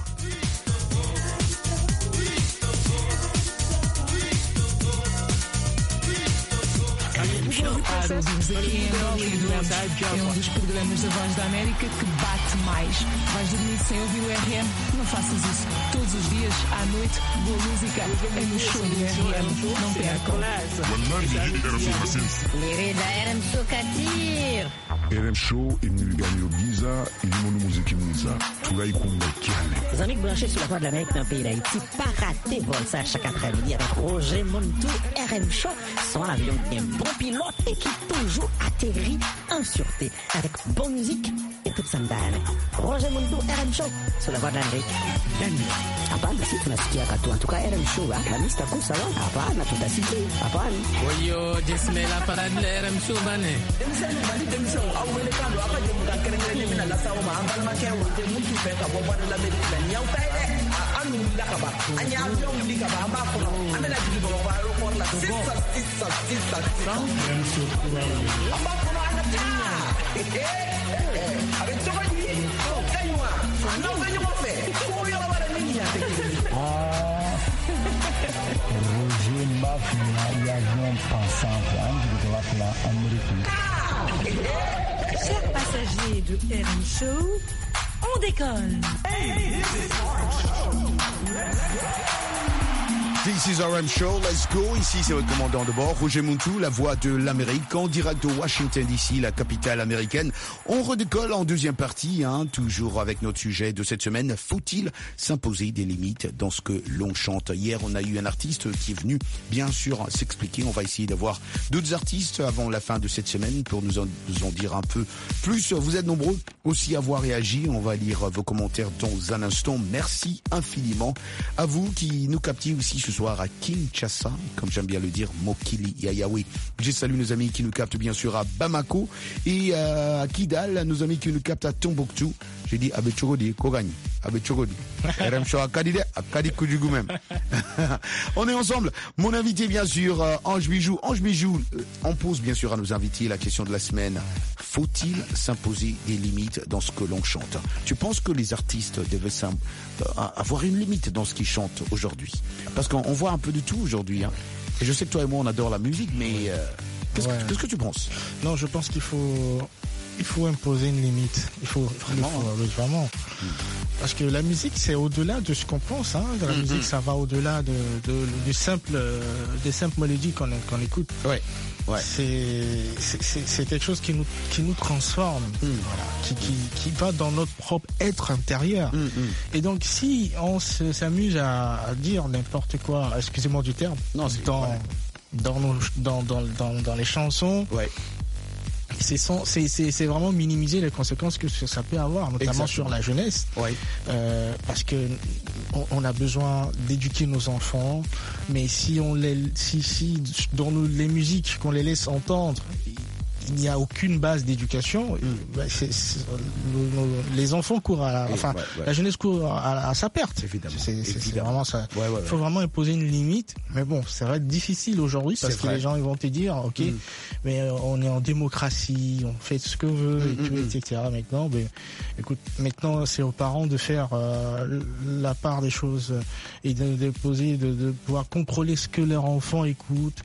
Claro, diz aqui em Bolívar, é um dos programas da Voz da América que bate mais. Vais dormir sem ouvir o R M? Não faças isso. Todos os dias, à noite, boa música é no show do R M. Não percam. Lirida R M Show Katir. R M Show imniliganyo giza ilimono muziki mwiza tulaikumba kiale. Les amis branchés sur la Voix de l'Amérique dans le pays d'Haïti, pas rater Volsa chaque après-midi avec Roger Montou, R M Show, sont un avion qui est un bon pilote et qui toujours atterrit en sûreté avec bonne musique et toute sa mdane. Roger Montou, R M Show, sur la Voix de l'Amérique. Hapana, si tunasikia katu. En tout cas, R M Show, la lista kusa wa. Hapana, tutasikia. Hapana. Oyo, jesme la parade de R M Show, bane. Roger Mafia, l'avion pensant de la Amérique. Chers passagers de R M Show, on décolle. This is R M Show, let's go. Ici, c'est votre commandant de bord, Roger Montou, la voix de l'Amérique, en direct de Washington D C, la capitale américaine. On redécolle en deuxième partie, hein, toujours avec notre sujet de cette semaine. Faut-il s'imposer des limites dans ce que l'on chante? Hier, on a eu un artiste qui est venu, bien sûr, s'expliquer. On va essayer d'avoir d'autres artistes avant la fin de cette semaine pour nous en, nous en dire un peu plus. Vous êtes nombreux aussi à avoir réagi. On va lire vos commentaires dans un instant. Merci infiniment à vous qui nous captez aussi ce soir à Kinshasa, comme j'aime bien le dire, Mokili Yayawe. Je salue nos amis qui nous captent bien sûr à Bamako et euh, à Kidal, nos amis qui nous captent à Tombouctou. J'ai dit Abechogodi, Kogani, Abechogodi. R M Show à Kadide, à Kadikoudjougou même. On est ensemble. Mon invité bien sûr, euh, Ange Bijou. Ange Bijou, euh, on pose bien sûr à nos invités la question de la semaine. Faut-il s'imposer des limites dans ce que l'on chante? Tu penses que les artistes devaient avoir une limite dans ce qu'ils chantent aujourd'hui? Parce qu'on voit un peu de tout aujourd'hui. Hein. Et je sais que toi et moi on adore la musique, mais euh, qu'est-ce, ouais. que, qu'est-ce que tu penses? Non, je pense qu'il faut, il faut imposer une limite. Il faut vraiment. Il faut, oui, vraiment. Mmh. Parce que la musique, c'est au-delà de ce qu'on pense. Hein. La mmh. musique, ça va au-delà de, de, du simple, euh, des simples mélodies qu'on, qu'on écoute. Ouais. Ouais. C'est, c'est, c'est, c'est quelque chose qui nous, qui nous transforme, mmh. voilà, qui, qui, qui va dans notre propre être intérieur. Mmh, mmh. Et donc, si on se, s'amuse à, à dire n'importe quoi, excusez-moi du terme, non, c'est dans, ouais. dans, nos, dans, dans, dans, dans les chansons, ouais. C'est, son, c'est, c'est, c'est vraiment minimiser les conséquences que ça peut avoir, notamment Exactement. Sur la jeunesse. Oui. Euh, parce que on, on a besoin d'éduquer nos enfants, mais si on les, si, si dans nous, les musiques qu'on les laisse entendre, il n'y a aucune base d'éducation. Mmh. Bah, c'est, c'est, nos, nos, les enfants courent à la, enfin, ouais, ouais. la jeunesse court à, à sa perte. Évidemment. C'est, c'est, Évidemment. c'est vraiment ça. Il ouais, ouais, faut ouais. vraiment imposer une limite. Mais bon, ça va être difficile aujourd'hui parce c'est que vrai. Les gens ils vont te dire, ok, mmh. mais euh, on est en démocratie, on fait ce que veut, mmh, et, tout, mmh. et cetera. Maintenant, ben, écoute, maintenant c'est aux parents de faire euh, la part des choses et de, de poser, de, de pouvoir contrôler ce que leur enfant écoute.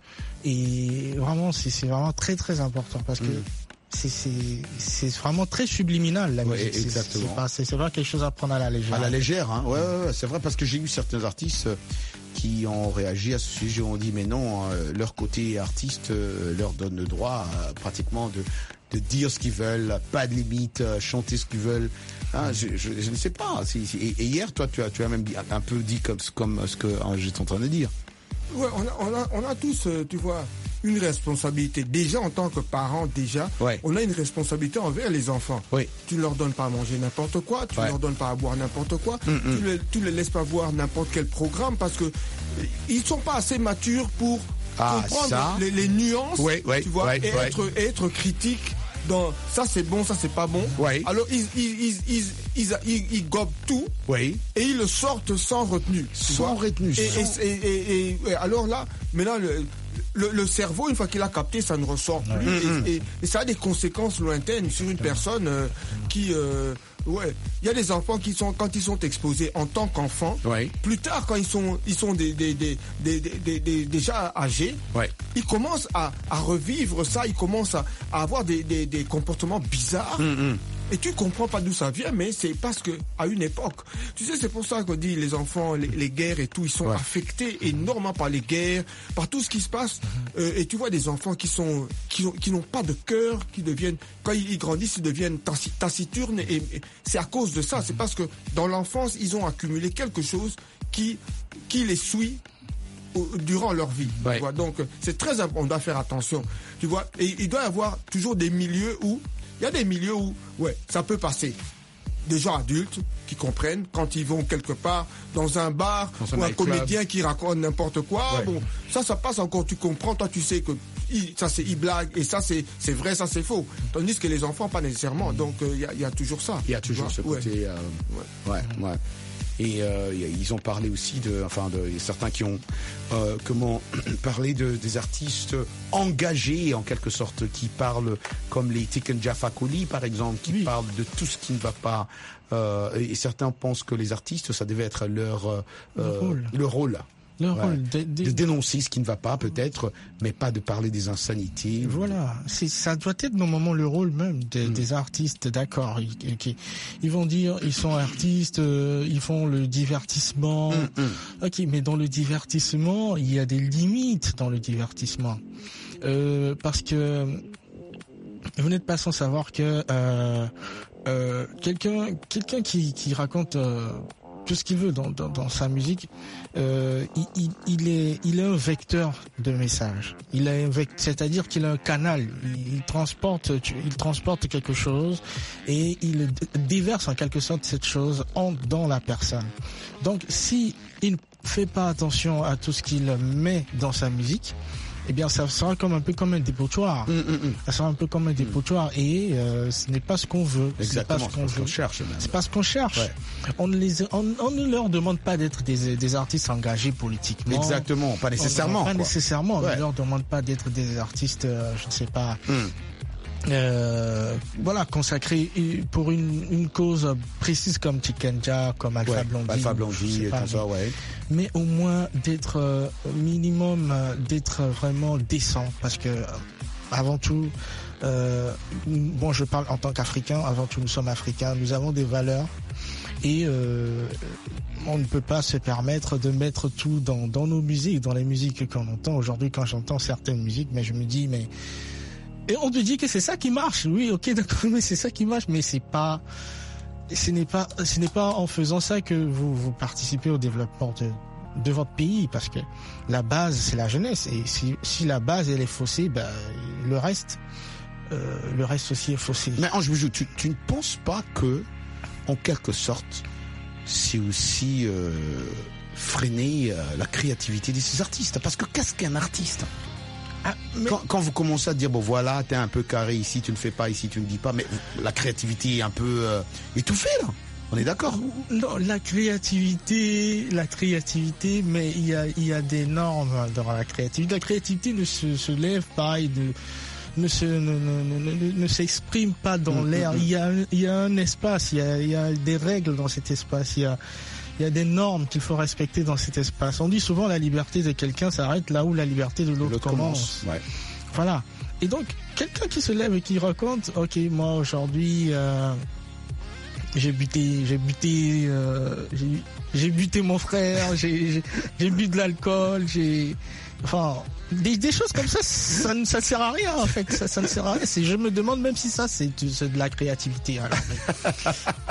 Et vraiment, c'est, c'est vraiment très très important parce que mmh. c'est, c'est, c'est vraiment très subliminal la musique. Ouais, exactement. C'est, c'est, pas, c'est, c'est pas quelque chose à prendre à la légère. À la légère, hein. Ouais, ouais, ouais, c'est vrai parce que j'ai eu certains artistes qui ont réagi à ce sujet. On dit mais non, euh, leur côté artiste euh, leur donne le droit euh, pratiquement de de dire ce qu'ils veulent, pas de limite, euh, chanter ce qu'ils veulent. Hein, je, je, je ne sais pas. Si, si. Et, et hier, toi, tu as tu as même dit, un peu dit comme comme ce que hein, j'étais en train de dire. Ouais, on a, on a, on a tous, euh, tu vois, une responsabilité. Déjà, en tant que parent, déjà, ouais. on a une responsabilité envers les enfants. Oui. Tu ne leur donnes pas à manger n'importe quoi, tu ne ouais. leur donnes pas à boire n'importe quoi, mm-hmm. tu ne les, tu les laisses pas voir n'importe quel programme parce que ils sont pas assez matures pour ah, comprendre ça. Les, les nuances, ouais, ouais, tu vois, ouais, et, ouais. Être, et être critique. Dans ça c'est bon, ça c'est pas bon. Ouais. Alors ils ils ils ils ils, ils, ils gobent tout. Oui. Et ils le sortent sans retenue. Sans retenue. Et, sans... Et, et, et, et, et alors là, maintenant le, le, le cerveau une fois qu'il a capté, ça ne ressort plus. Ouais. Et, mm-hmm. et, et ça a des conséquences lointaines sur une personne euh, qui euh, ouais. Il y a des enfants qui sont quand ils sont exposés en tant qu'enfants. Ouais. Plus tard quand ils sont ils sont des des des des, des, des, des déjà âgés. Ouais. Ils commencent à à revivre ça. Ils commencent à, à avoir des, des des comportements bizarres. Mm-hmm. Et tu comprends pas d'où ça vient, mais c'est parce que à une époque, tu sais, c'est pour ça qu'on dit les enfants, les, les guerres et tout, ils sont ouais. affectés énormément par les guerres, par tout ce qui se passe. Mm-hmm. Euh, et tu vois des enfants qui sont, qui, ont, qui n'ont pas de cœur, qui deviennent, quand ils, ils grandissent, ils deviennent taciturnes. Et, et c'est à cause de ça. Mm-hmm. C'est parce que dans l'enfance, ils ont accumulé quelque chose qui, qui les suit durant leur vie. Ouais. Tu vois. Donc c'est très important. On doit faire attention. Tu vois. Et il doit y avoir toujours des milieux où il y a des milieux où, ouais, ça peut passer. Des gens adultes qui comprennent quand ils vont quelque part dans un bar dans ou un, un comédien qui raconte n'importe quoi. Ouais. Bon, ça, ça passe encore. Tu comprends, toi, tu sais que il, ça c'est il blague et ça c'est c'est vrai, ça c'est faux. Tandis que les enfants pas nécessairement. Donc il euh, y, y a toujours ça. Il y a toujours ce côté. Ouais. Euh, ouais, ouais. ouais. Et euh, ils ont parlé aussi de, enfin, de, il y a certains qui ont, euh, comment parlé de des artistes engagés en quelque sorte, qui parlent comme les Tiken Jah Fakoly par exemple, qui oui. parlent de tout ce qui ne va pas. Euh, et certains pensent que les artistes, ça devait être leur euh, le rôle. Le rôle. Le ouais. rôle de, de... de dénoncer ce qui ne va pas peut-être, mais pas de parler des insanités. Voilà, c'est, ça doit être normalement le rôle même des, mm. des artistes, d'accord. Ils, ils, ils vont dire, ils sont artistes, euh, ils font le divertissement. Mm, mm. Ok, mais dans le divertissement, il y a des limites dans le divertissement. Euh, parce que vous n'êtes pas sans savoir que euh, euh, quelqu'un, quelqu'un qui, qui raconte... Euh, tout ce qu'il veut dans, dans, dans sa musique, euh, il, il, il est, il est un vecteur de message. Il a un vecteur, c'est-à-dire qu'il a un canal. Il, il transporte, il transporte quelque chose et il déverse en quelque sorte cette chose en, dans la personne. Donc, si il ne fait pas attention à tout ce qu'il met dans sa musique, eh bien, ça sera comme un peu comme un dépotoir. Mm, mm, mm. Ça sera un peu comme un dépotoir et euh, ce n'est pas ce qu'on veut. Exactement, c'est pas ce qu'on, ce qu'on cherche. Même. C'est pas ce qu'on cherche. Ouais. On ne les, on, on ne leur demande pas d'être des, des artistes engagés politiquement. Exactement, pas nécessairement. On, pas quoi. nécessairement. Ouais. On ne leur demande pas d'être des artistes, euh, je ne sais pas. Mm. Euh, voilà, consacré pour une, une cause précise comme Tiken Jah, comme Alpha ouais, Blondy. Alpha Blondy et tout ça, ouais. Mais au moins d'être euh, minimum, euh, d'être vraiment décent, parce que euh, avant tout, euh, bon, je parle en tant qu'Africain. Avant tout, nous sommes Africains, nous avons des valeurs et euh, on ne peut pas se permettre de mettre tout dans dans nos musiques, dans les musiques qu'on entend aujourd'hui. Quand j'entends certaines musiques, mais je me dis mais et on te dit que c'est ça qui marche. Oui, ok, d'accord, mais c'est ça qui marche, mais c'est pas, ce n'est pas, ce n'est pas en faisant ça que vous, vous participez au développement de, de votre pays, parce que la base, c'est la jeunesse. Et si, si la base, elle est faussée, ben, le reste, euh, le reste aussi est faussé. Mais Ange Boujou, tu, tu ne penses pas que, en quelque sorte, c'est aussi, euh, freiner euh, la créativité de ces artistes? Parce que qu'est-ce qu'un artiste? Ah, mais... quand, quand vous commencez à dire bon voilà, t'es un peu carré ici, tu ne fais pas ici, tu ne dis pas, mais la créativité est un peu euh, étouffée là. On est d'accord? Non, la créativité, la créativité, mais il y a il y a des normes dans la créativité. La créativité ne se, se lève pas et de, ne se ne, ne, ne, ne, ne s'exprime pas dans mmh, l'air. Mmh. Il y a il y a un espace, il y a il y a des règles dans cet espace. Il y a Il y a des normes qu'il faut respecter dans cet espace. On dit souvent la liberté de quelqu'un s'arrête là où la liberté de l'autre, l'autre commence. commence. Ouais. Voilà. Et donc, quelqu'un qui se lève et qui raconte, ok, moi aujourd'hui, euh, j'ai buté, j'ai buté, euh, j'ai, j'ai buté mon frère, j'ai, j'ai, j'ai bu de l'alcool, j'ai, enfin, des, des choses comme ça, ça ne ça sert à rien en fait. Ça, ça ne sert à rien. C'est, je me demande même si ça c'est, c'est de la créativité. Alors, mais,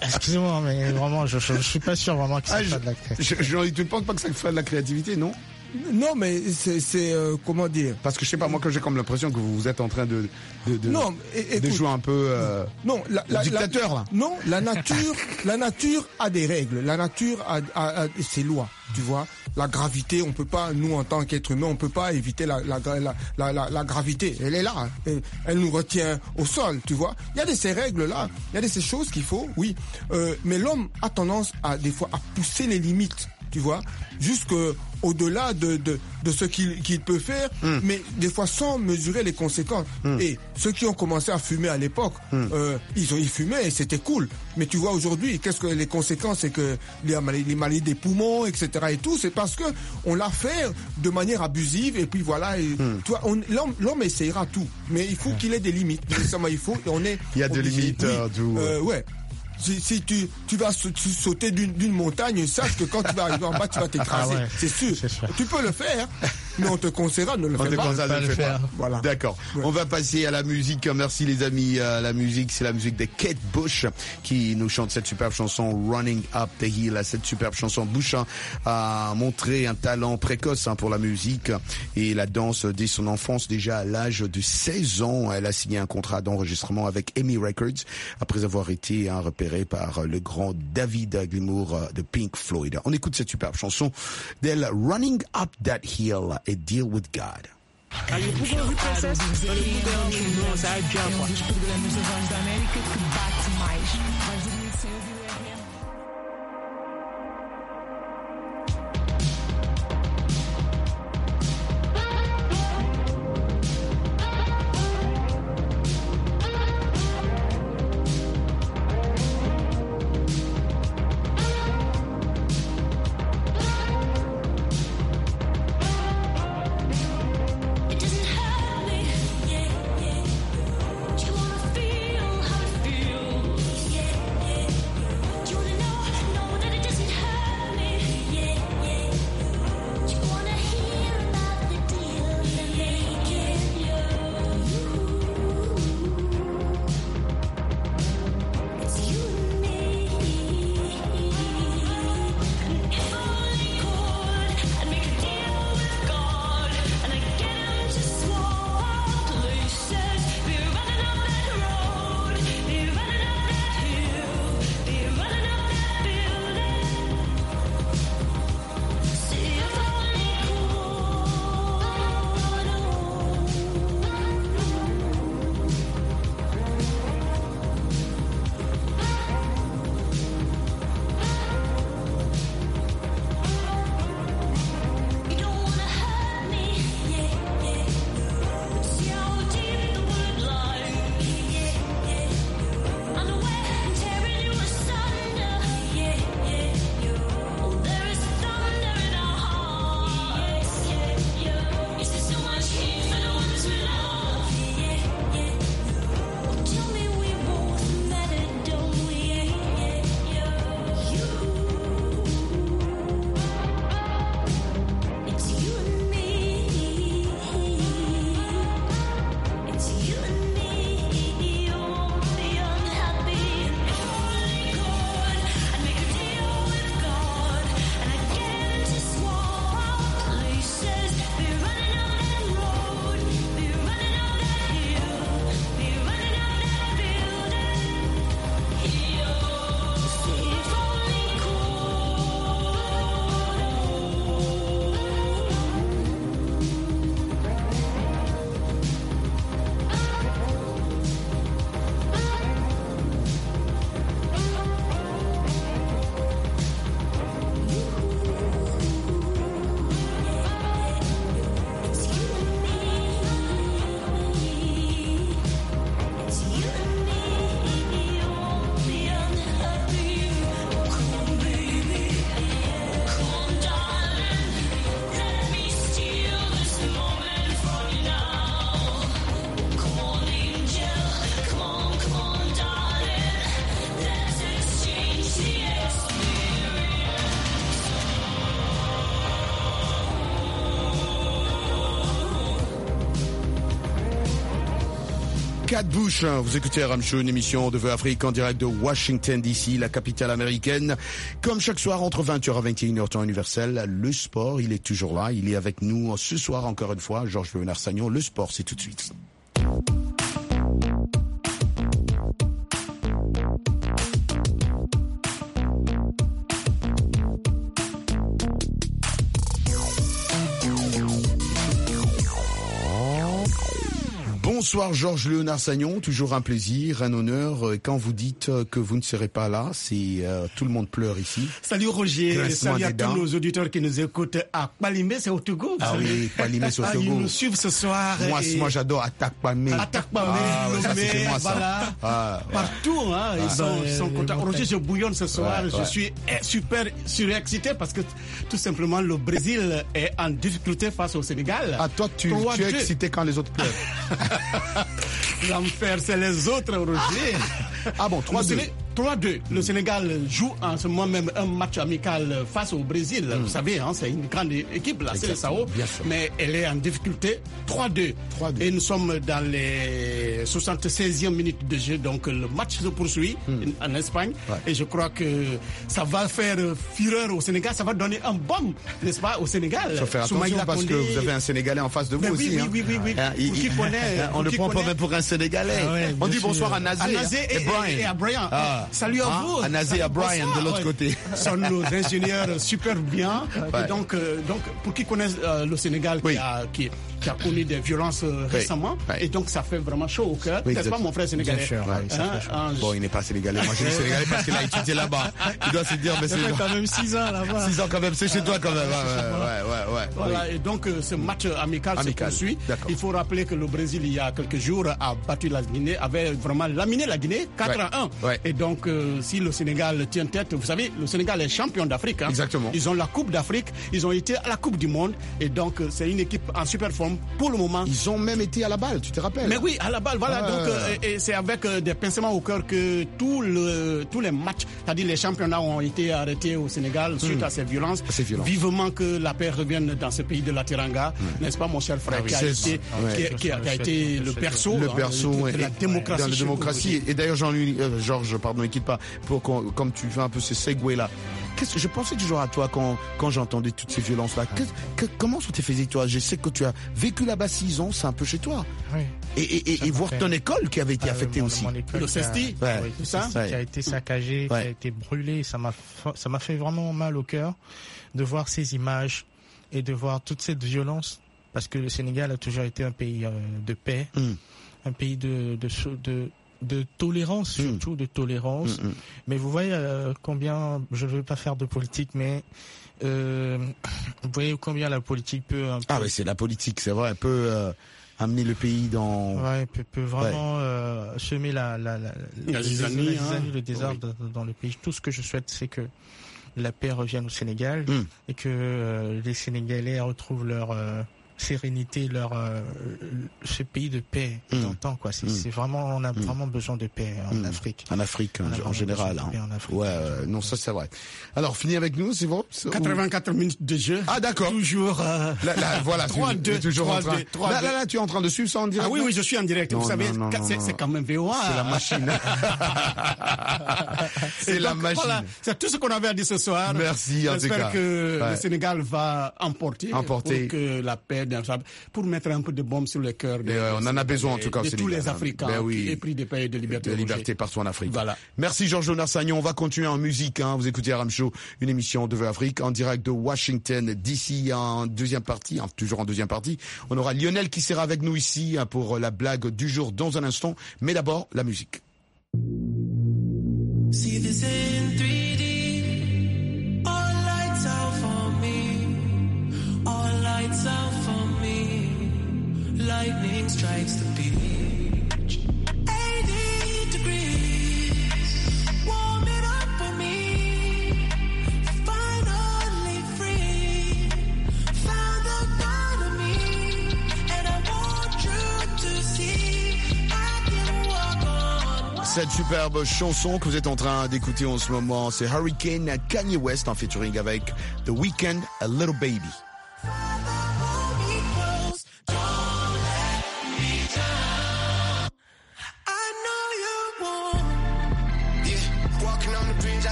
excusez-moi, mais vraiment, je, je, je suis pas sûr vraiment que c'est ah, pas je, de la créativité. Je, je, tu ne penses pas que ça fait de la créativité, non? Non, mais c'est, c'est euh, comment dire? Parce que je sais pas, moi que j'ai comme l'impression que vous êtes en train de de, de, non, et, de écoute, jouer un peu euh, non, la, la, dictateur la, là. Non, la nature, la nature a des règles. La nature a, a, a ses lois. Tu vois, la gravité, on peut pas, nous en tant qu'être humain, on peut pas éviter la la, la, la, la, la gravité. Elle est là, elle, elle nous retient au sol. Tu vois, il y a de ces règles là, il y a de ces choses qu'il faut, oui. Euh, mais l'homme a tendance à des fois à pousser les limites. Tu vois, jusque au-delà de, de, de ce qu'il, qu'il peut faire, mm. mais des fois sans mesurer les conséquences. Mm. Et ceux qui ont commencé à fumer à l'époque, mm. euh, ils ont ils fumaient et c'était cool. Mais tu vois aujourd'hui, qu'est-ce que les conséquences, c'est que les maladies, les maladies des poumons, et cetera et tout, c'est parce que on l'a fait de manière abusive et puis voilà. Et, mm. tu vois, on, l'homme, l'homme essayera tout, mais il faut qu'il ait des limites. Il faut, on est. Il y a des limites. Oui, euh, tout. Euh, ouais. Si, si tu, tu vas sauter d'une, d'une montagne, sache que quand tu vas arriver en bas, tu vas t'écraser. Ah ouais, c'est, sûr. c'est sûr. Tu peux le faire, mais on te conseillera de ne le on faire pas. On te conseillera de le faire pas. Voilà. D'accord. Ouais. On va passer à la musique. Merci les amis. Euh, la musique, c'est la musique de Kate Bush qui nous chante cette superbe chanson Running Up the Hill. Cette superbe chanson. Bush hein, a montré un talent précoce hein, pour la musique et la danse dès son enfance. Déjà à l'âge de seize ans, elle a signé un contrat d'enregistrement avec E M I Records après avoir été hein, repérée par le grand David Gilmour de Pink Floyd. On écoute cette superbe chanson d'elle, Running Up That Hill et Deal With God. You wanna feel how it feels, yeah, yeah. Kate Bush, vous écoutez R M Show, une émission de Voix Afrique en direct de Washington D C, la capitale américaine. Comme chaque soir entre vingt heures et vingt et une heures temps universel, le sport, il est toujours là. Il est avec nous ce soir encore une fois, Georges Léonard Sagnon. Le sport, c'est tout de suite. Bonsoir Georges Léonard Sagnon, toujours un plaisir, un honneur. Quand vous dites que vous ne serez pas là, c'est euh, tout le monde pleure ici. Salut Roger, Grincement salut à des tous dents. nos auditeurs qui nous écoutent à Palimé, c'est au Togo. Ah oui, Palimé, c'est au Ah, Togo. ils nous suivent ce soir. Moi, et- moi j'adore Attaque Pamé. Attaque Pamé, Ah, ouais, ça, Lomé, c'était moi, ça. voilà. Ah, ouais. Partout, hein, ils Ouais. sont, ils sont contents. Roger, je bouillonne ce soir. Ouais, je ouais. suis eh, super surexcité parce que tout simplement le Brésil est en difficulté face au Sénégal. Ah, toi, tu, trois tu es deux. excité quand les autres pleurent. L'enfer, c'est les autres, Roger. Ah bon, trois deux. trois deux. Le Sénégal joue en ce moment même un match amical face au Brésil. Vous savez, hein, c'est une grande équipe, là, c'est le Exactement, Sao. bien sûr. Mais elle est en difficulté. trois deux. Et nous sommes dans les soixante-seizième minute de jeu. Donc le match se poursuit en Espagne. Ouais. Et je crois que ça va faire fureur au Sénégal. Ça va donner un baume, n'est-ce pas, au Sénégal. Il faut faire Soumaïla attention parce que Condé. vous avez un Sénégalais en face de vous Mais oui, aussi. oui, hein. oui, oui, oui. Hein, il- Pour qui il- connaît, on pour ne qui prend pas connaît. même pour un Sénégalais. Ah ouais, On bien dit sûr. bonsoir à Nazé, À Nazé hein, et, et Brian. et- et à Brian. Ah. Salut à Hein, vous. à Nazé et à Brian de l'autre Ouais. côté. Ce sont nos ingénieurs super bien. Ouais. Et donc, euh, donc, pour qui connaissent euh, le Sénégal Oui. qui, a, qui, qui a connu des violences euh, Oui. récemment, Ouais. et donc ça fait vraiment chaud au cœur, Oui, n'est-ce pas, exact. mon frère sénégalais? Bien sûr, ouais, ça Hein, fait chaud. hein, Bon, il n'est pas sénégalais. Moi, j'ai dit sénégalais parce qu'il a étudié là-bas. Il doit se dire, mais Ça c'est fait quand même six ans là-bas. six ans quand même. C'est chez toi quand même. Ouais, ouais, ouais, ouais. Voilà, Oui. et donc euh, ce match amical, Amical, se poursuit. d'accord. Il faut rappeler que le Brésil, il y a quelques jours, a battu la Guinée, avait vraiment laminé la Guinée quatre Ouais. à un. Ouais. Et donc, euh, si le Sénégal tient tête, vous savez, le Sénégal est champion d'Afrique. Hein. Exactement. Ils ont la Coupe d'Afrique, ils ont été à la Coupe du Monde, et donc euh, c'est une équipe en super forme pour le moment. Ils ont même été à la balle, tu te rappelles? Mais oui, à la balle, voilà. Ouais. Donc, euh, et, et c'est avec euh, des pincements au cœur que tout le, tous les matchs, c'est-à-dire les championnats, ont été arrêtés au Sénégal suite Mm. à ces violences. Ces violences. Vivement que la paix revienne dans ce pays de la Teranga, n'est-ce pas, mon cher frère, Ah oui, qui a c'est été, ça. Ouais. qui a, qui a- qui a été le berceau, le hein, berceau de, de et- la démocratie. dans la chez vous, démocratie. Roger. Et d'ailleurs, Jean-Louis, euh, Georges, pardon, ne quitte pas, pour qu'on- comme tu fais un peu ce segue là. Qu'est-ce que je pensais toujours à toi quand, quand j'entendais toutes ces violences-là. Qu'est-ce- que- comment ça te faisait toi? Je sais que tu as vécu là-bas six ans, c'est un peu chez toi. Oui. Et, et, et, Ça et m'a voir fait- ton école qui avait été Ah, affectée mon- aussi. mon école Le qui a- Cesti, Ouais. oui, c'est ça qui a été saccagé, qui Ouais. a été brûlé. Ça m'a, fa- ça m'a fait vraiment mal au cœur de voir ces images et de voir toute cette violence, parce que le Sénégal a toujours été un pays euh, de paix, Mm. un pays de de so- de, de tolérance, Mm. surtout de tolérance. Mm, mm. Mais vous voyez euh, combien, je ne veux pas faire de politique, mais euh, vous voyez combien la politique peut un peu, Ah oui, c'est la politique, c'est vrai, elle peut euh, amener le pays dans... ouais, peut, peut vraiment euh, semer la, la, la, La zizanie, la hein. zizanie, le désordre dans, dans le pays. Tout ce que je souhaite, c'est que la paix revienne au Sénégal Mm. et que euh, les Sénégalais retrouvent leur euh, sérénité, leur euh, ce pays de paix Mm. d'antan, quoi. C'est Mm. c'est vraiment, on a Mm. vraiment besoin de paix en Mm. Afrique. En Afrique, On a en, vraiment en général. besoin de paix hein. en Afrique. Ouais, euh, non, ça c'est vrai. Alors, fini avec nous, c'est bon? C'est- quatre-vingt-quatre minutes de jeu. Ah d'accord. Toujours. euh, Là, là, voilà, tu- trois tu deux, es toujours en trois train. deux, trois Là, deux. là, là, tu es en train de suivre ça en direct. Ah oui, là oui, je suis en direct. Non, Vous savez, non, non, non, c'est non. c'est quand même V O A. C'est la machine. C'est Et la donc, machine. voilà, c'est tout ce qu'on avait à dire ce soir. Merci, en tout cas. J'espère que Ouais. le Sénégal va emporter, Emporter. pour que la paix, pour mettre un peu de bombe sur le cœur Mais, euh, on en a besoin en tout cas au de tous Sénégal, les hein. Africains Ben oui. qui aient pris des pays de liberté. de Roger. liberté partout en Afrique. Voilà. Merci Georges Léonard Sagnon. On va continuer en musique. Hein. Vous écoutez R M Show, une émission de Voix Afrique en direct de Washington D C en deuxième partie, hein, toujours en deuxième partie. On aura Lionel qui sera avec nous ici hein, pour la blague du jour dans un instant. Mais d'abord, la musique. See this in three D. All lights out for me. All lights out for me. Lightning strikes the beach. eighty degrees. Warm it up for me. Finally free. Found the part of me. And I want you to see. I can walk on. Cette superbe chanson que vous êtes en train d'écouter en ce moment, c'est Hurricane Kanye West en featuring avec The Weeknd, A Little Baby.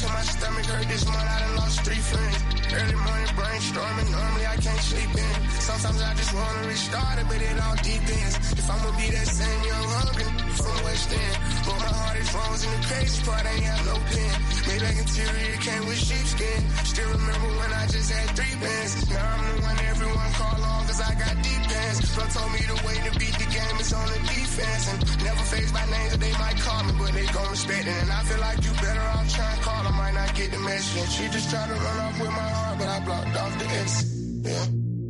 till my stomach hurt this month. I done lost three friends. Early morning brainstorming, normally I can't sleep in. Sometimes I just wanna restart it, but it all depends. If I'ma be that same young hungry from West End, but my heart is frozen. The crazy part ain't have no pen. Maybach interior came with sheepskin. Still remember when I just had three bands. Now I'm the one everyone call on cause I got deep pants. Bro told me the way to beat the game is on the defense. And never faced by names that they might call me, but they gon' respect it. And I feel like you better off trying to call. I might not get the message. And she just tried to run off with my heart, but I blocked off the exit. Yeah.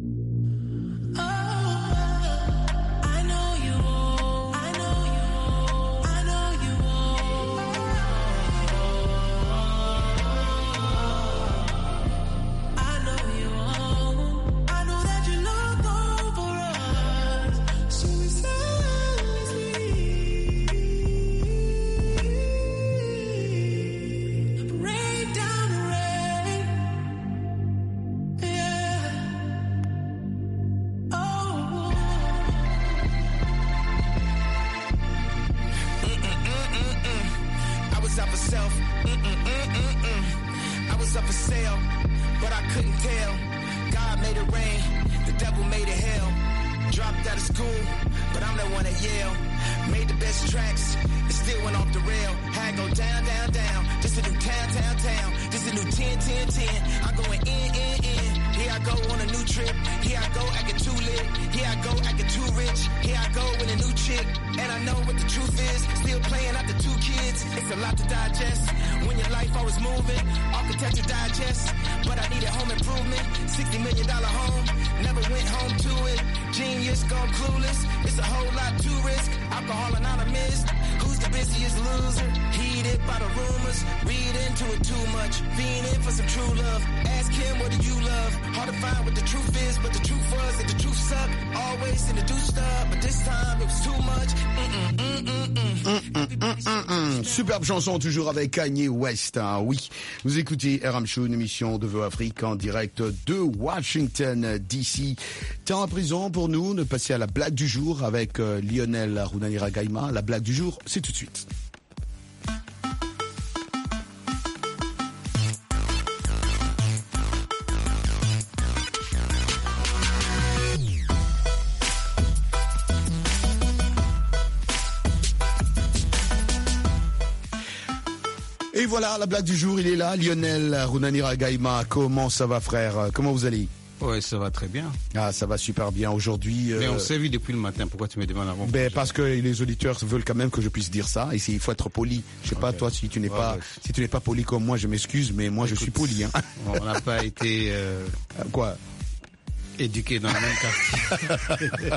Superbe chanson, toujours avec Kanye West. Hein, oui, vous écoutez R M Show, une émission de Voix Afrique en direct de Washington D C. Temps à présent pour nous de passer à la blague du jour avec euh, Lionel Runaniragaima. La blague du jour, c'est tout de suite. Et voilà, la blague du jour, il est là, Lionel Runaniragaima. Comment ça va, frère? Comment vous allez? Ouais, ça va très bien. Ah, ça va super bien aujourd'hui. Mais euh... on s'est vu depuis le matin. Pourquoi tu me demandes avant? Ben parce que les auditeurs veulent quand même que je puisse dire ça. Et il faut être poli. Je sais okay. pas toi si tu n'es ouais, pas ouais. si tu n'es pas poli comme moi, je m'excuse, mais moi Écoute, je suis poli. Hein. On n'a pas été euh... quoi éduqués dans le même quartier.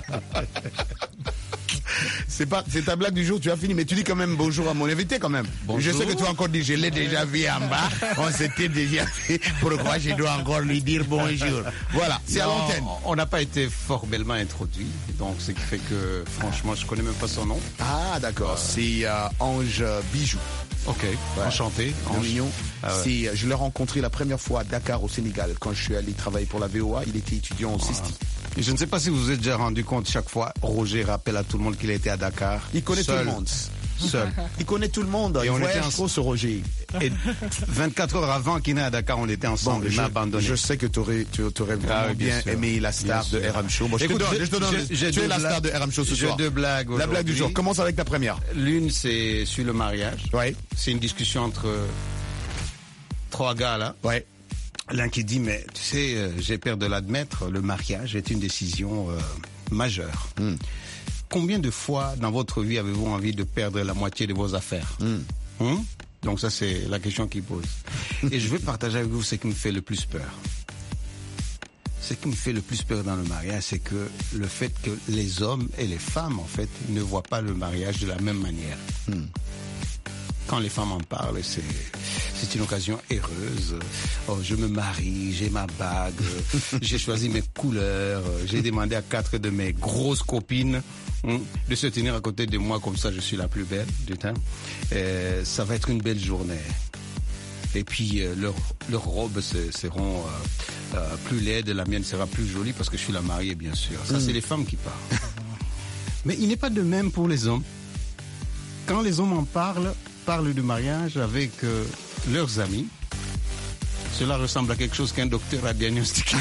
C'est pas, c'est ta blague du jour, tu as fini, mais tu dis quand même bonjour à mon invité quand même. Bonjour. Je sais que tu as encore dit, je l'ai déjà vu en bas, on s'était déjà fait, pourquoi je dois encore lui dire bonjour. Voilà, c'est à l'antenne. On n'a pas été fort bellement introduit, donc ce qui fait que, franchement, je connais même pas son nom. Ah, d'accord, euh... c'est euh, Ange Bijou. Ok, ouais. Enchanté. Ange mignon. Ah ouais. C'est, je l'ai rencontré la première fois à Dakar, au Sénégal, quand je suis allé travailler pour la V O A, il était étudiant au C E S T I. Et je ne sais pas si vous vous êtes déjà rendu compte, chaque fois, Roger rappelle à tout le monde qu'il a été à Dakar. Il connaît seul. tout le monde. Seul. Il connaît tout le monde. Et il on était en... trop ce Roger. Et vingt-quatre heures avant qu'il n'ait à Dakar, on était ensemble. Bon, il m'a abandonné. Je sais que tu aurais, tu aurais vraiment ah oui, bien, bien aimé la star bien de R M Show. Bon, je Écoute, te donne, je, je te donne, je, tu es la star de R M Show ce soir. J'ai deux blagues La blague du jour. Commence avec ta première. L'une, c'est sur le mariage. Ouais. C'est une discussion entre trois gars, là. Ouais. L'un qui dit, mais tu sais, euh, j'ai peur de l'admettre, le mariage est une décision euh, majeure. Mm. Combien de fois dans votre vie avez-vous envie de perdre la moitié de vos affaires? mm. Mm? Donc ça, c'est la question qu'il pose. Et je vais partager avec vous ce qui me fait le plus peur. Ce qui me fait le plus peur dans le mariage, c'est que le fait que les hommes et les femmes, en fait, ne voient pas le mariage de la même manière. Mm. Quand les femmes en parlent, c'est, c'est une occasion heureuse. Oh, je me marie, j'ai ma bague, j'ai choisi mes couleurs, j'ai demandé à quatre de mes grosses copines hein, de se tenir à côté de moi, comme ça je suis la plus belle du temps. Euh, ça va être une belle journée. Et puis euh, leurs leur robes seront euh, euh, plus laides, la mienne sera plus jolie parce que je suis la mariée, bien sûr. Ça, mmh. c'est les femmes qui parlent. Mais il n'est pas de même pour les hommes. Quand les hommes en parlent, parle du mariage avec euh, leurs amis. Cela ressemble à quelque chose qu'un docteur a diagnostiqué.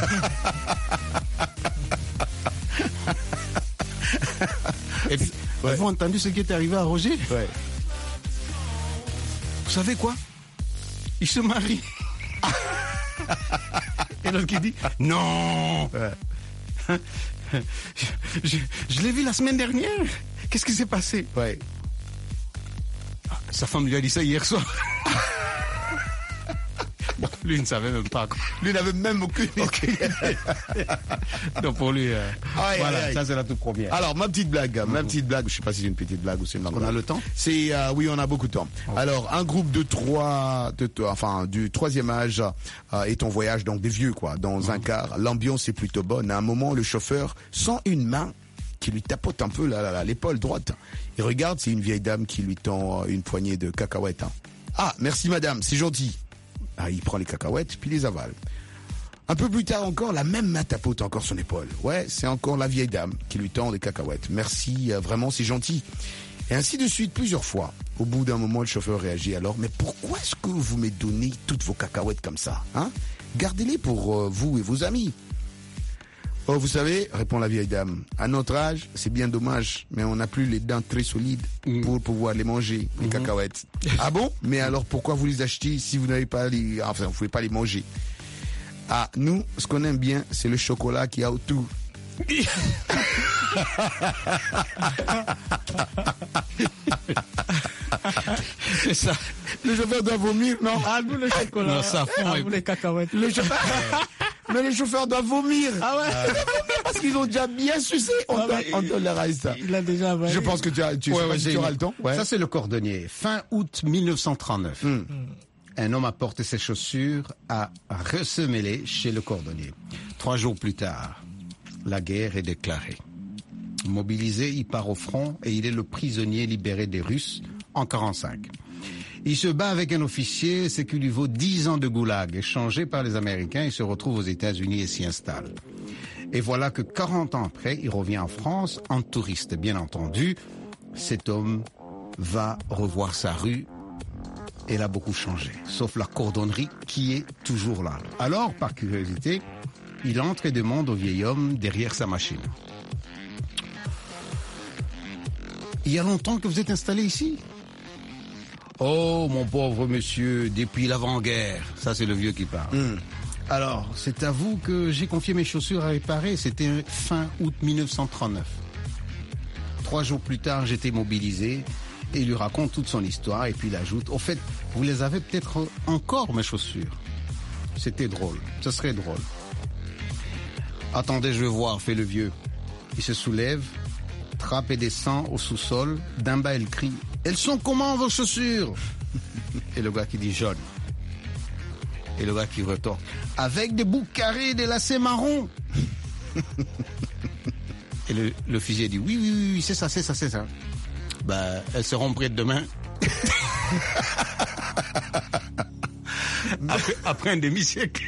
Et puis, ouais. Avez-vous entendu ce qui est arrivé à Roger? Ouais. Vous savez quoi? Il se marie. Et l'autre qui dit non. Ouais. Je, je, je l'ai vu la semaine dernière. Qu'est-ce qui s'est passé? Ouais. Sa femme lui a dit ça hier soir. Lui ne savait même pas. Lui n'avait même aucune idée. Donc pour lui, euh, aïe, voilà, aïe, aïe. Ça c'est la toute première. Alors ma petite blague, mm-hmm. ma petite blague, je sais pas si c'est une petite blague ou c'est une blague. On a le temps. C'est euh, oui, on a beaucoup de temps. Okay. Alors un groupe de trois, de, enfin du troisième âge euh, est en voyage, donc des vieux quoi, dans mm-hmm. un car. L'ambiance est plutôt bonne. À un moment, le chauffeur sent une main qui lui tapote un peu la, la, la, l'épaule droite. Il regarde, c'est une vieille dame qui lui tend une poignée de cacahuètes. Hein. Ah, merci madame, c'est gentil. Ah, il prend les cacahuètes, puis les avale. Un peu plus tard encore, la même main tapote encore son épaule. Ouais, c'est encore la vieille dame qui lui tend des cacahuètes. Merci, euh, vraiment, c'est gentil. Et ainsi de suite, plusieurs fois. Au bout d'un moment, le chauffeur réagit alors. Mais pourquoi est-ce que vous me donnez toutes vos cacahuètes comme ça, hein? Gardez-les pour euh, vous et vos amis. Oh, vous savez, répond la vieille dame, à notre âge, c'est bien dommage, mais on n'a plus les dents très solides mmh. pour pouvoir les manger, les mmh. cacahuètes. Ah bon? Mais alors pourquoi vous les achetez si vous n'avez pas les, enfin, vous pouvez pas les manger? Ah, nous, ce qu'on aime bien, c'est le chocolat qui a autour. C'est ça. Le chauffeur doit vomir, non? Ah, nous, le chocolat. Non, ça fond. Ah, vous, les cacahuètes. Le chauffeur... Mais le chauffeur doit vomir. Ah ouais. Euh, parce qu'ils ont déjà bien sucé. On, ah ouais, on tolère ça. Il a déjà avalé. Je pense que tu, as, tu, ouais, ouais, tu auras le temps. Ouais. Ça, c'est le cordonnier. Fin août mille neuf cent trente-neuf. Mm. Un homme a porté ses chaussures à ressemeler chez le cordonnier. Trois jours plus tard, la guerre est déclarée. Mobilisé, il part au front et il est le prisonnier libéré des Russes en quarante-cinq. Il se bat avec un officier, ce qui lui vaut dix ans de goulag. Échangé par les Américains, il se retrouve aux États-Unis et s'y installe. Et voilà que quarante ans après, il revient en France en touriste. Bien entendu, cet homme va revoir sa rue. Elle a beaucoup changé, sauf la cordonnerie qui est toujours là. Alors, par curiosité, il entre et demande au vieil homme derrière sa machine. Il y a longtemps que vous êtes installé ici ? Oh, mon pauvre monsieur, depuis l'avant-guerre. Ça, c'est le vieux qui parle. Mmh. Alors, c'est à vous que j'ai confié mes chaussures à réparer. C'était fin août mille neuf cent trente-neuf. Trois jours plus tard, j'étais mobilisé et il lui raconte toute son histoire et puis il ajoute, au fait, vous les avez peut-être encore, mes chaussures. C'était drôle. Ce serait drôle. Attendez, je vais voir, fait le vieux. Il se soulève, trappe et descend au sous-sol. D'un bas, il crie. Elles sont comment vos chaussures? Et le gars qui dit jaune. Et le gars qui retorque. Avec des bouts carrés et des lacets marrons. Et le, l'officier dit oui, oui, oui, c'est ça, c'est ça, c'est ça. Bah, elles seront prêtes demain. après, après un demi-siècle.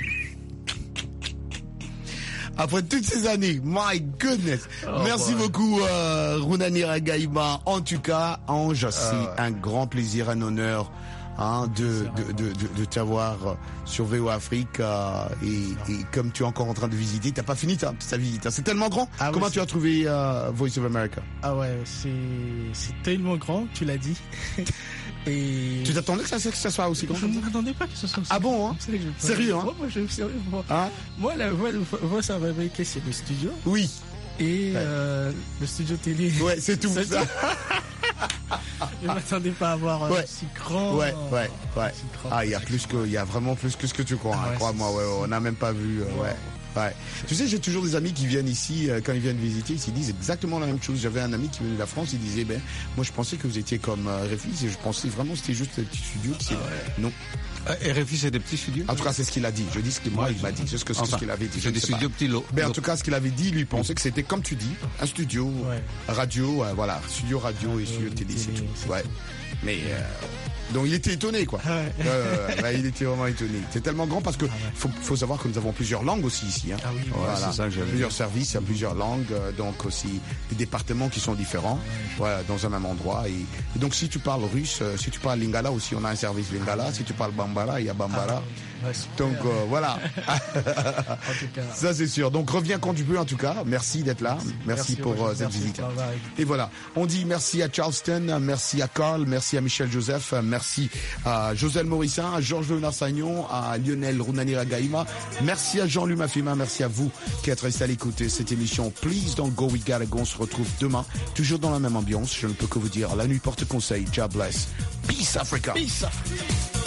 Après toutes ces années, my goodness. Oh, merci boy. beaucoup, euh, Runanira Gaïma. En tout cas, Ange, c'est uh, un grand plaisir, un honneur hein, de, de, de, de, de t'avoir sur V O Afrique. Euh, et, et comme tu es encore en train de visiter, t'as pas fini ta, ta visite. Hein. C'est tellement grand. Ah, Comment ouais, tu as trouvé euh, Voice of America? Ah ouais, c'est, c'est tellement grand, tu l'as dit. Et... Tu t'attendais que ça, que ça soit aussi grand? Je ne m'attendais pas que ce soit aussi grand. Ah bon, hein? Sérieux, hein? Moi, moi, je, sérieux, moi. Hein? Moi, la, moi, moi, ça m'a marqué, c'est le studio. Oui. Et ouais. euh, le studio télé. Ouais, c'est tout. C'est ça. Je ne m'attendais pas à avoir ouais. si grand. Ouais, ouais, ouais. Grand, ah, il y a plus que, il y a vraiment plus que ce que tu crois. Ah, hein, ouais, crois-moi, ouais, on n'a même pas vu. Euh, ouais. ouais. Ouais. Tu sais, j'ai toujours des amis qui viennent ici, euh, quand ils viennent visiter, ils se disent exactement la même chose. J'avais un ami qui venait de la France, il disait, ben, moi je pensais que vous étiez comme euh, R F I, et je pensais vraiment que c'était juste des petits studios. Ah, ouais. Non. Euh, R F I, c'est des petits studios? En tout cas, c'est ce qu'il a dit. Je dis ce que moi, ouais, il m'a dit. C'est ce, que, enfin, ce qu'il avait dit. C'est des studios petits lots. Ben, en tout cas, ce qu'il avait dit, lui, pensait que c'était, comme tu dis, un studio, ouais. radio, euh, voilà, studio radio, radio et studio télé, c'est tout. Ouais. Mais, euh, Donc il était étonné, quoi. Ouais. Euh, bah, il était vraiment étonné. C'est tellement grand parce que faut, faut savoir que nous avons plusieurs langues aussi ici. Hein. Ah oui, voilà. C'est ça que j'avais plusieurs services, il y a plusieurs langues, euh, donc aussi des départements qui sont différents, voilà, dans un même endroit. Et, et donc si tu parles russe, euh, si tu parles lingala aussi, on a un service lingala. Si tu parles bambara, il y a bambara. Ah, ouais, donc euh, voilà. En tout cas. Ça c'est sûr. Donc reviens quand tu peux en tout cas. Merci d'être là. Merci, merci pour euh, cette visite. Et voilà. On dit merci à Charleston, merci à Carl, merci à Michel Joseph, merci à Joselle Morissin, à Georges Léonard Sagnon, à Lionel Runanira Gaïma. Merci à Jean-Luc Mafima. Merci à vous qui êtes restés à l'écoute de cette émission. Please don't go, we gotta go. On se retrouve demain, toujours dans la même ambiance. Je ne peux que vous dire, la nuit porte conseil. God bless. Peace Africa. Peace Africa.